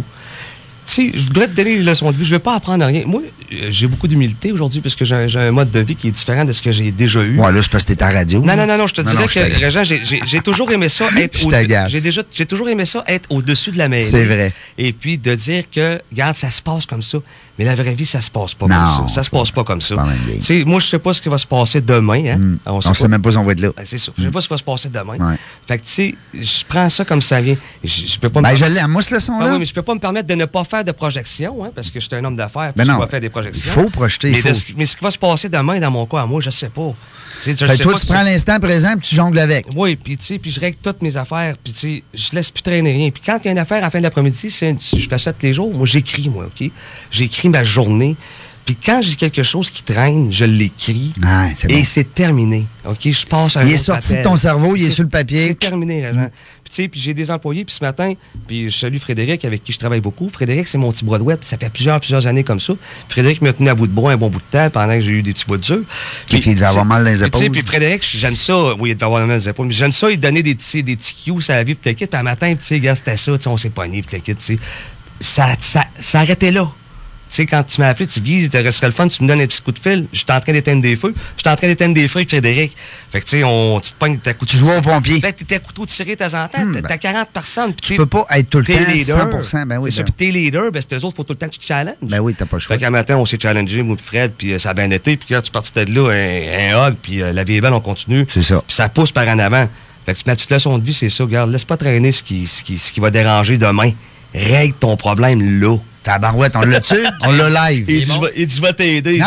Tu sais, je voudrais te donner les leçons de vie. Je ne vais pas apprendre rien. Moi, j'ai beaucoup d'humilité aujourd'hui parce que j'ai un mode de vie qui est différent de ce que j'ai déjà eu. Ouais, là, c'est parce que t'es à radio. Non, je te dirais que, Régent, j'ai toujours aimé ça être j'ai toujours aimé ça être au-dessus de la mêlée. C'est vrai. Et puis de dire que, regarde, ça se passe comme ça. Mais la vraie vie, ça se passe pas comme ça. Ça se passe pas comme ça. Tu sais, moi, je sais pas ce qui va se passer demain. Hein? On sait même pas si on va être là. Ben, c'est ça. Je sais pas ce qui va se passer demain. Ouais. Fait que, tu sais, je prends ça comme ça vient. Je peux pas je l'ai. Moi, ce leçon-là. Oui, mais je peux pas me permettre de ne pas faire de projection, hein, parce que je suis un homme d'affaires. Ben je dois faire des projections. Il faut projeter. Mais ce qui va se passer demain dans mon cas à moi, je sais pas. Toi, tu prends l'instant présent et tu jongles avec. Oui, puis je règle toutes mes affaires, puis je laisse plus traîner rien. Puis quand il y a une affaire à la fin de l'après-midi, je fais ça tous les jours, moi j'écris, OK? J'écris ma journée. Puis quand j'ai quelque chose qui traîne, je l'écris. Ah, c'est bon. Et c'est terminé. OK? Je passe un Il est sorti de ton cerveau, il est sur le papier. C'est terminé, Régent. Puis j'ai des employés, puis ce matin, puis je salue Frédéric, avec qui je travaille beaucoup. Frédéric, c'est mon petit bras de ouette. Ça fait plusieurs années comme ça. Frédéric m'a tenu à bout de bras un bon bout de temps pendant que j'ai eu des petits bouts de dur. Puis il devait avoir mal dans les épaules. Puis Frédéric, j'aime ça. Oui, il devait avoir mal dans les épaules. Mais j'aime ça, il donnait des petits cues à la vie, puis t'inquiète. Puis un matin, tu sais, gars, c'était ça, on s'est pogné, puis t'inquiète, tu sais. Ça arrêtait là. Tu sais, quand tu m'as appelé, tu dis, Guy, serait le fun, tu me donnes un petit coup de fil. J'étais en train d'éteindre des feux. J'étais en train d'éteindre des feux avec Frédéric. Fait que, tu sais, tu te pognes ta couteau. Tu joues au pompier. Ben, t'es à couteau tiré de temps en temps. T'as 40 personnes. Tu peux pas être tout le temps 100%. Ben oui. C'est ça, puis t'es leader, ben, c'est eux autres, faut tout le temps que tu te challenges. Ben oui, t'as pas le choix. Fait qu'un matin, on s'est challengé, moi, puis Fred, puis ça a bien été. Puis quand tu partis de là, un hug, puis la vie est belle, on continue. C'est ça. Puis ça pousse par en avant. Fait que ma petite leçon de vie, c'est ça. Regarde, laisse pas traîner ce qui va déranger demain. Règle ton problème là. Tabarouette, on l'a dessus? On l'a live. Et je vais t'aider.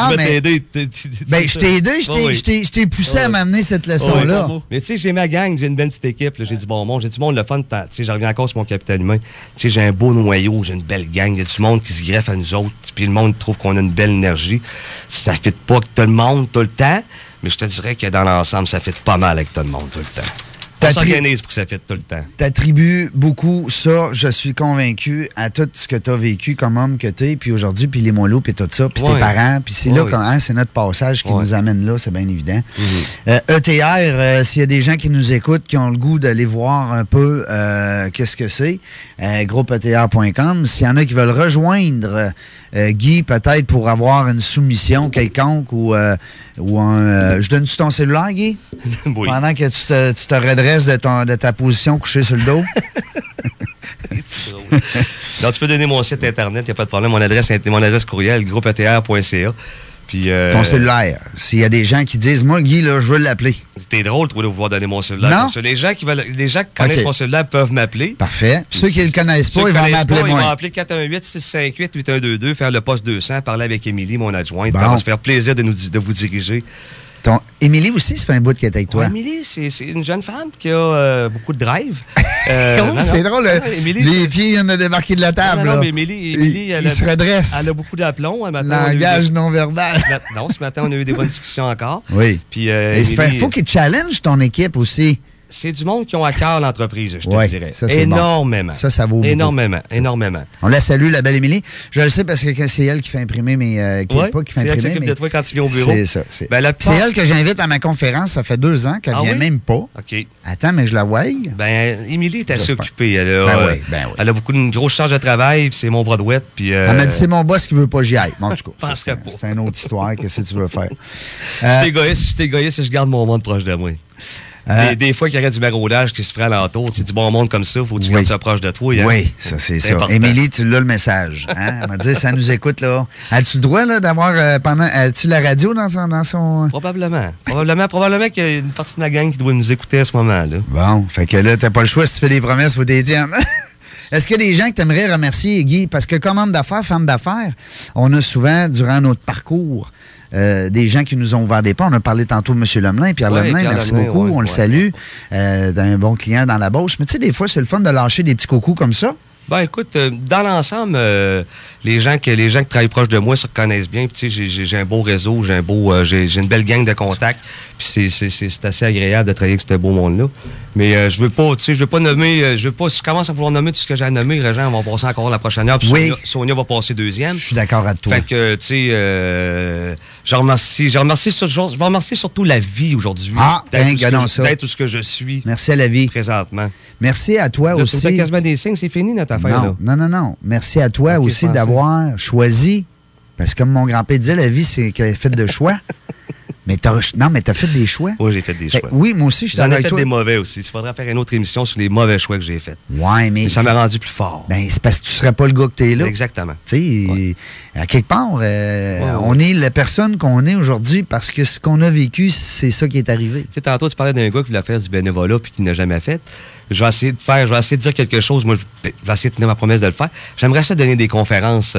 Ben, je t'ai aidé, je t'ai poussé à m'amener cette leçon-là. Mais tu sais, j'ai ma gang, j'ai une belle petite équipe, j'ai du bon monde, j'ai du monde le fun. Tu sais, je reviens encore sur mon capital humain. Tu sais, j'ai un beau noyau, j'ai une belle gang, il y a du monde qui se greffe à nous autres, puis le monde trouve qu'on a une belle énergie. Ça fit pas que tout le monde tout le temps, mais je te dirais que dans l'ensemble, ça fit pas mal avec tout le monde tout le temps. On s'organise pour que ça fitte tout le temps. T'attribues beaucoup ça, je suis convaincu, à tout ce que t'as vécu comme homme que t'es, puis aujourd'hui, puis les moineaux, puis tout ça, puis tes parents, puis c'est là quand c'est notre passage qui nous amène là, c'est bien évident. ETR, s'il y a des gens qui nous écoutent, qui ont le goût d'aller voir un peu qu'est-ce que c'est, groupeetr.com. S'il y en a qui veulent rejoindre Guy, peut-être pour avoir une soumission quelconque ou un... je donne-tu ton cellulaire, Guy? Oui. Pendant que tu te redresses de ta position couchée sur le dos. Donc, tu peux donner mon site Internet, il n'y a pas de problème. Mon adresse courriel, groupeetr.ca. Puis, ton cellulaire. S'il y a des gens qui disent, moi, Guy, là, je veux l'appeler. C'était drôle, toi, de pouvoir donner mon cellulaire. Non? Les gens qui connaissent mon cellulaire peuvent m'appeler. Parfait. Puis ceux qui ne le connaissent pas, ils vont m'appeler moi. Ils vont appeler 418-658-8122, faire le poste 200, parler avec Émilie, mon adjointe. Ça va se faire plaisir de vous diriger. Émilie aussi, ça fait un bout qu'elle est avec toi. Émilie, c'est une jeune femme qui a beaucoup de drive. C'est drôle. Les pieds viennent de débarquer de la table. Non, mais Émilie, il se redresse. Elle a beaucoup d'aplomb. Langage non verbal. Non, ce matin, on a eu des bonnes discussions encore. Oui. Puis, il faut qu'il challenge ton équipe aussi. c'est du monde qui ont à cœur l'entreprise, je te Ouais, dirais. ça, c'est énormément. bon. Ça vaut beaucoup. Énormément. On la salue, la belle Émilie. Je le sais parce que c'est elle qui fait imprimer mes... qui Ouais, pas qui fait c'est elle qui imprimer, s'occupe mais de toi quand tu viens au bureau. c'est ça. Ben, la C'est elle que j'invite à ma conférence. Ça fait 2 ans qu'elle vient même pas. OK. Attends, mais je la vois. Ben, Émilie est assez J'espère. occupée. Elle a, Ben oui. elle a une grosse charge de travail, puis c'est mon bras de ouette. Puis, Elle m'a dit c'est mon boss qui veut pas que j'y aille. Bon, en tout cas, Je penserais pas. c'est une autre histoire. Qu'est-ce que tu veux faire? Je suis égoïste et je garde mon monde proche de moi. Des fois, qu'il y aurait du maraudage qui se ferait alentour, c'est du bon monde comme ça, faut que tu gardes ça proche de toi. Hein? Oui, ça, c'est ça. important. Émilie, tu l'as le message. Hein? Elle m'a dit, ça nous écoute, là. As-tu le droit, là, d'avoir as-tu la radio dans son... Probablement qu'il y a une partie de ma gang qui doit nous écouter à ce moment-là. Bon, fait que là, t'as pas le choix. Si tu fais des promesses, faut t'y tiennes. Est-ce qu'il y a des gens que tu aimerais remercier, Guy? Parce que comme homme d'affaires, femme d'affaires, on a souvent, durant notre parcours, des gens qui nous ont ouvert des portes. On a parlé tantôt de M. Lemelin, Pierre Lemelin, merci beaucoup, on le salue, d'un bon client dans la Beauce. Mais tu sais, des fois, c'est le fun de lâcher des petits coucous comme ça. Ben écoute, dans l'ensemble, les gens qui travaillent proche de moi se reconnaissent bien. Puis, tu sais, j'ai un beau réseau, j'ai une belle gang de contacts. Puis c'est assez agréable de travailler avec ce beau monde-là. Mais je veux pas nommer, si je commence à vouloir nommer tout ce que j'ai à nommer, les gens vont passer encore la prochaine heure. Puis oui. Sonia va passer deuxième. Je suis d'accord avec toi. Fait que, tu sais, je remercie surtout la vie aujourd'hui. Ah, d'être tout ce que je suis. Merci à la vie. Présentement. Merci à toi là, aussi. C'est quasiment des signes, c'est fini notre affaire. Non. Merci à toi aussi d'avoir choisi. Parce que comme mon grand-père disait, la vie, c'est faite de choix. Mais t'as fait des choix. Oui, j'ai fait des choix. Oui, moi aussi, je suis avec toi. J'en ai fait des mauvais aussi. Il faudrait faire une autre émission sur les mauvais choix que j'ai faits. Ouais, mais ça m'a rendu plus fort. Ben, c'est parce que tu serais pas le gars que t'es là. Exactement. Tu sais, à quelque part, on est la personne qu'on est aujourd'hui parce que ce qu'on a vécu, c'est ça qui est arrivé. Tu sais, tantôt, tu parlais d'un gars qui voulait faire du bénévolat puis qui n'a jamais fait. Je vais essayer de dire quelque chose. Moi, je vais essayer de tenir ma promesse de le faire. J'aimerais ça donner des conférences.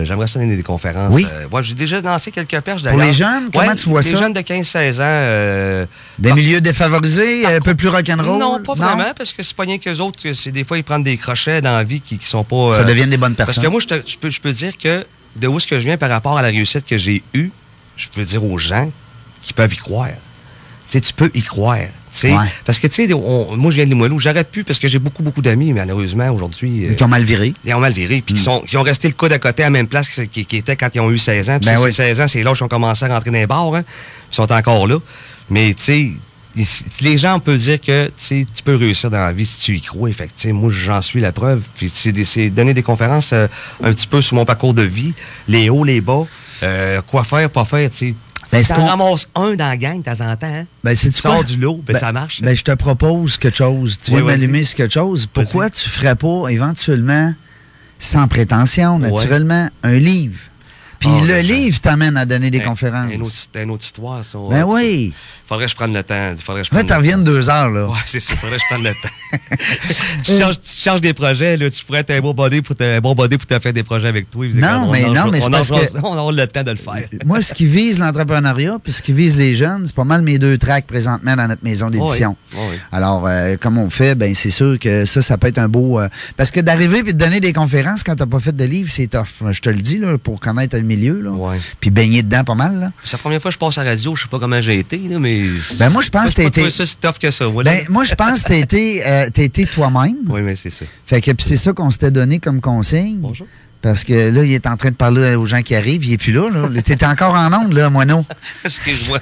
Oui. J'ai déjà lancé quelques perches d'ailleurs. Pour les jeunes, comment tu vois ça? Les jeunes de 15-16 ans. Des milieux défavorisés, un peu plus rock'n'roll? Non, pas vraiment, parce que c'est pas rien qu'eux autres. Des fois, ils prennent des crochets dans la vie qui sont pas... ça devienne des bonnes personnes. Parce que moi, je peux dire que de où est-ce que je viens par rapport à la réussite que j'ai eue, je peux dire aux gens qui peuvent y croire. Tu sais, tu peux y croire. Ouais. Parce que, tu sais, moi, je viens de Limoilou. J'aurais pu, parce que j'ai beaucoup d'amis, malheureusement, aujourd'hui. Qui ont mal viré. Ils ont mal viré, puis qui ont resté le coude à côté à la même place qui étaient quand ils ont eu 16 ans. Puis 16 ans, c'est là où ils ont commencé à rentrer dans les bars. Hein. Ils sont encore là. Mais, tu sais, les gens, on peut dire que tu peux réussir dans la vie si tu y crois. Fait que, moi, j'en suis la preuve. Puis, c'est donner des conférences un petit peu sur mon parcours de vie, les hauts, les bas, quoi faire, pas faire, tu sais. Si t'en ramasses un dans la gang de temps en temps, hein, tu sors du lot, ça marche. Ben, je te propose quelque chose. Tu viens de m'allumer sur quelque chose. Pourquoi tu ferais pas, éventuellement, sans prétention, naturellement, un livre? Puis le livre t'amène à donner des conférences. Une autre histoire, ça. Ben oui. Faudrait que je prenne le temps. Là, t'en reviennes 2 heures, là. Ouais, c'est ça. Faudrait que je prenne le temps. Tu changes des projets, là. Tu pourrais être un bon body pour te faire des projets avec toi. Non, mais c'est parce que... On aura le temps de le faire. Moi, ce qui vise l'entrepreneuriat puis ce qui vise les jeunes, c'est pas mal mes 2 tracks présentement dans notre maison d'édition. Oui. Alors, comme on fait, ben c'est sûr que ça peut être un beau... parce que d'arriver et de donner des conférences quand t'as pas fait de livre, c'est tough. Je te le dis, là, pour connaître le milieu, là. Ouais. Puis baigner dedans pas mal, là. C'est la première fois que je passe à la radio. Je sais pas comment j'ai été, là, mais... Ben moi, je pense que t'as été... ça si tough que ça. Voilà. Ben, moi, je pense que t'as été toi-même. Oui, mais c'est ça. Fait que c'est ça qu'on s'était donné comme consigne. Bonjour. Parce que là, il est en train de parler aux gens qui arrivent. Il est plus là. T'es encore en onde, là, moineau. Excuse-moi.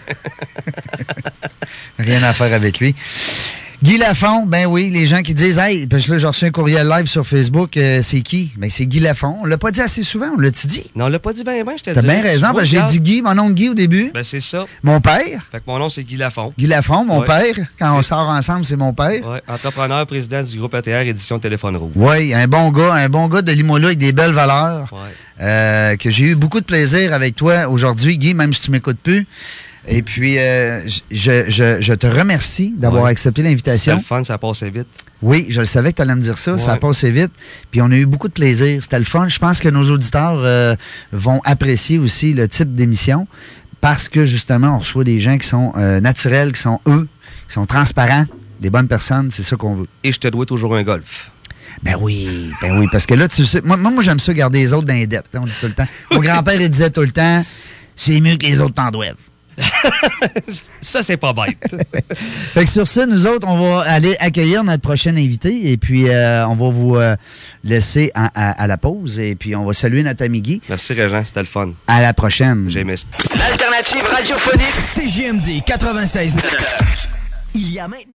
Rien à faire avec lui. Guy Lafont, ben oui, les gens qui disent « Hey, parce que là, j'ai reçu un courriel live sur Facebook, c'est qui? » Ben c'est Guy Lafont. On l'a pas dit assez souvent, on l'a-tu dit? Non, on l'a pas dit bien, je te dis. T'as bien raison, parce que j'ai dit Guy, mon nom de Guy au début. Ben c'est ça. Mon père. Fait que mon nom, c'est Guy Lafont. Guy Lafont, mon père. Quand on sort ensemble, c'est mon père. Oui, entrepreneur, président du groupe ATR, édition Téléphone Rouge. Oui, un bon gars de Limoilou avec des belles valeurs. Ouais. Que j'ai eu beaucoup de plaisir avec toi aujourd'hui, Guy, même si tu m'écoutes plus. Et puis, je te remercie d'avoir accepté l'invitation. C'était le fun, ça a passé vite. Oui, je le savais que tu allais me dire ça. Ça a passé vite. Puis, on a eu beaucoup de plaisir. C'était le fun. Je pense que nos auditeurs vont apprécier aussi le type d'émission parce que, justement, on reçoit des gens qui sont naturels, qui sont eux, qui sont transparents, des bonnes personnes. C'est ça qu'on veut. Et je te dois toujours un golf. Ben oui, parce que là, tu sais, moi j'aime ça garder les autres dans les dettes. On dit tout le temps. Mon grand-père, il disait tout le temps, c'est mieux que les autres t'en doivent. Ça, c'est pas bête. Fait que sur ça, nous autres, on va aller accueillir notre prochain invité et puis on va vous laisser à la pause et puis on va saluer notre ami Guy. Merci, Régent. C'était le fun. À la prochaine. J'ai aimé ça. L'alternative radiophonique CJMD 96.9. Il y a maintenant...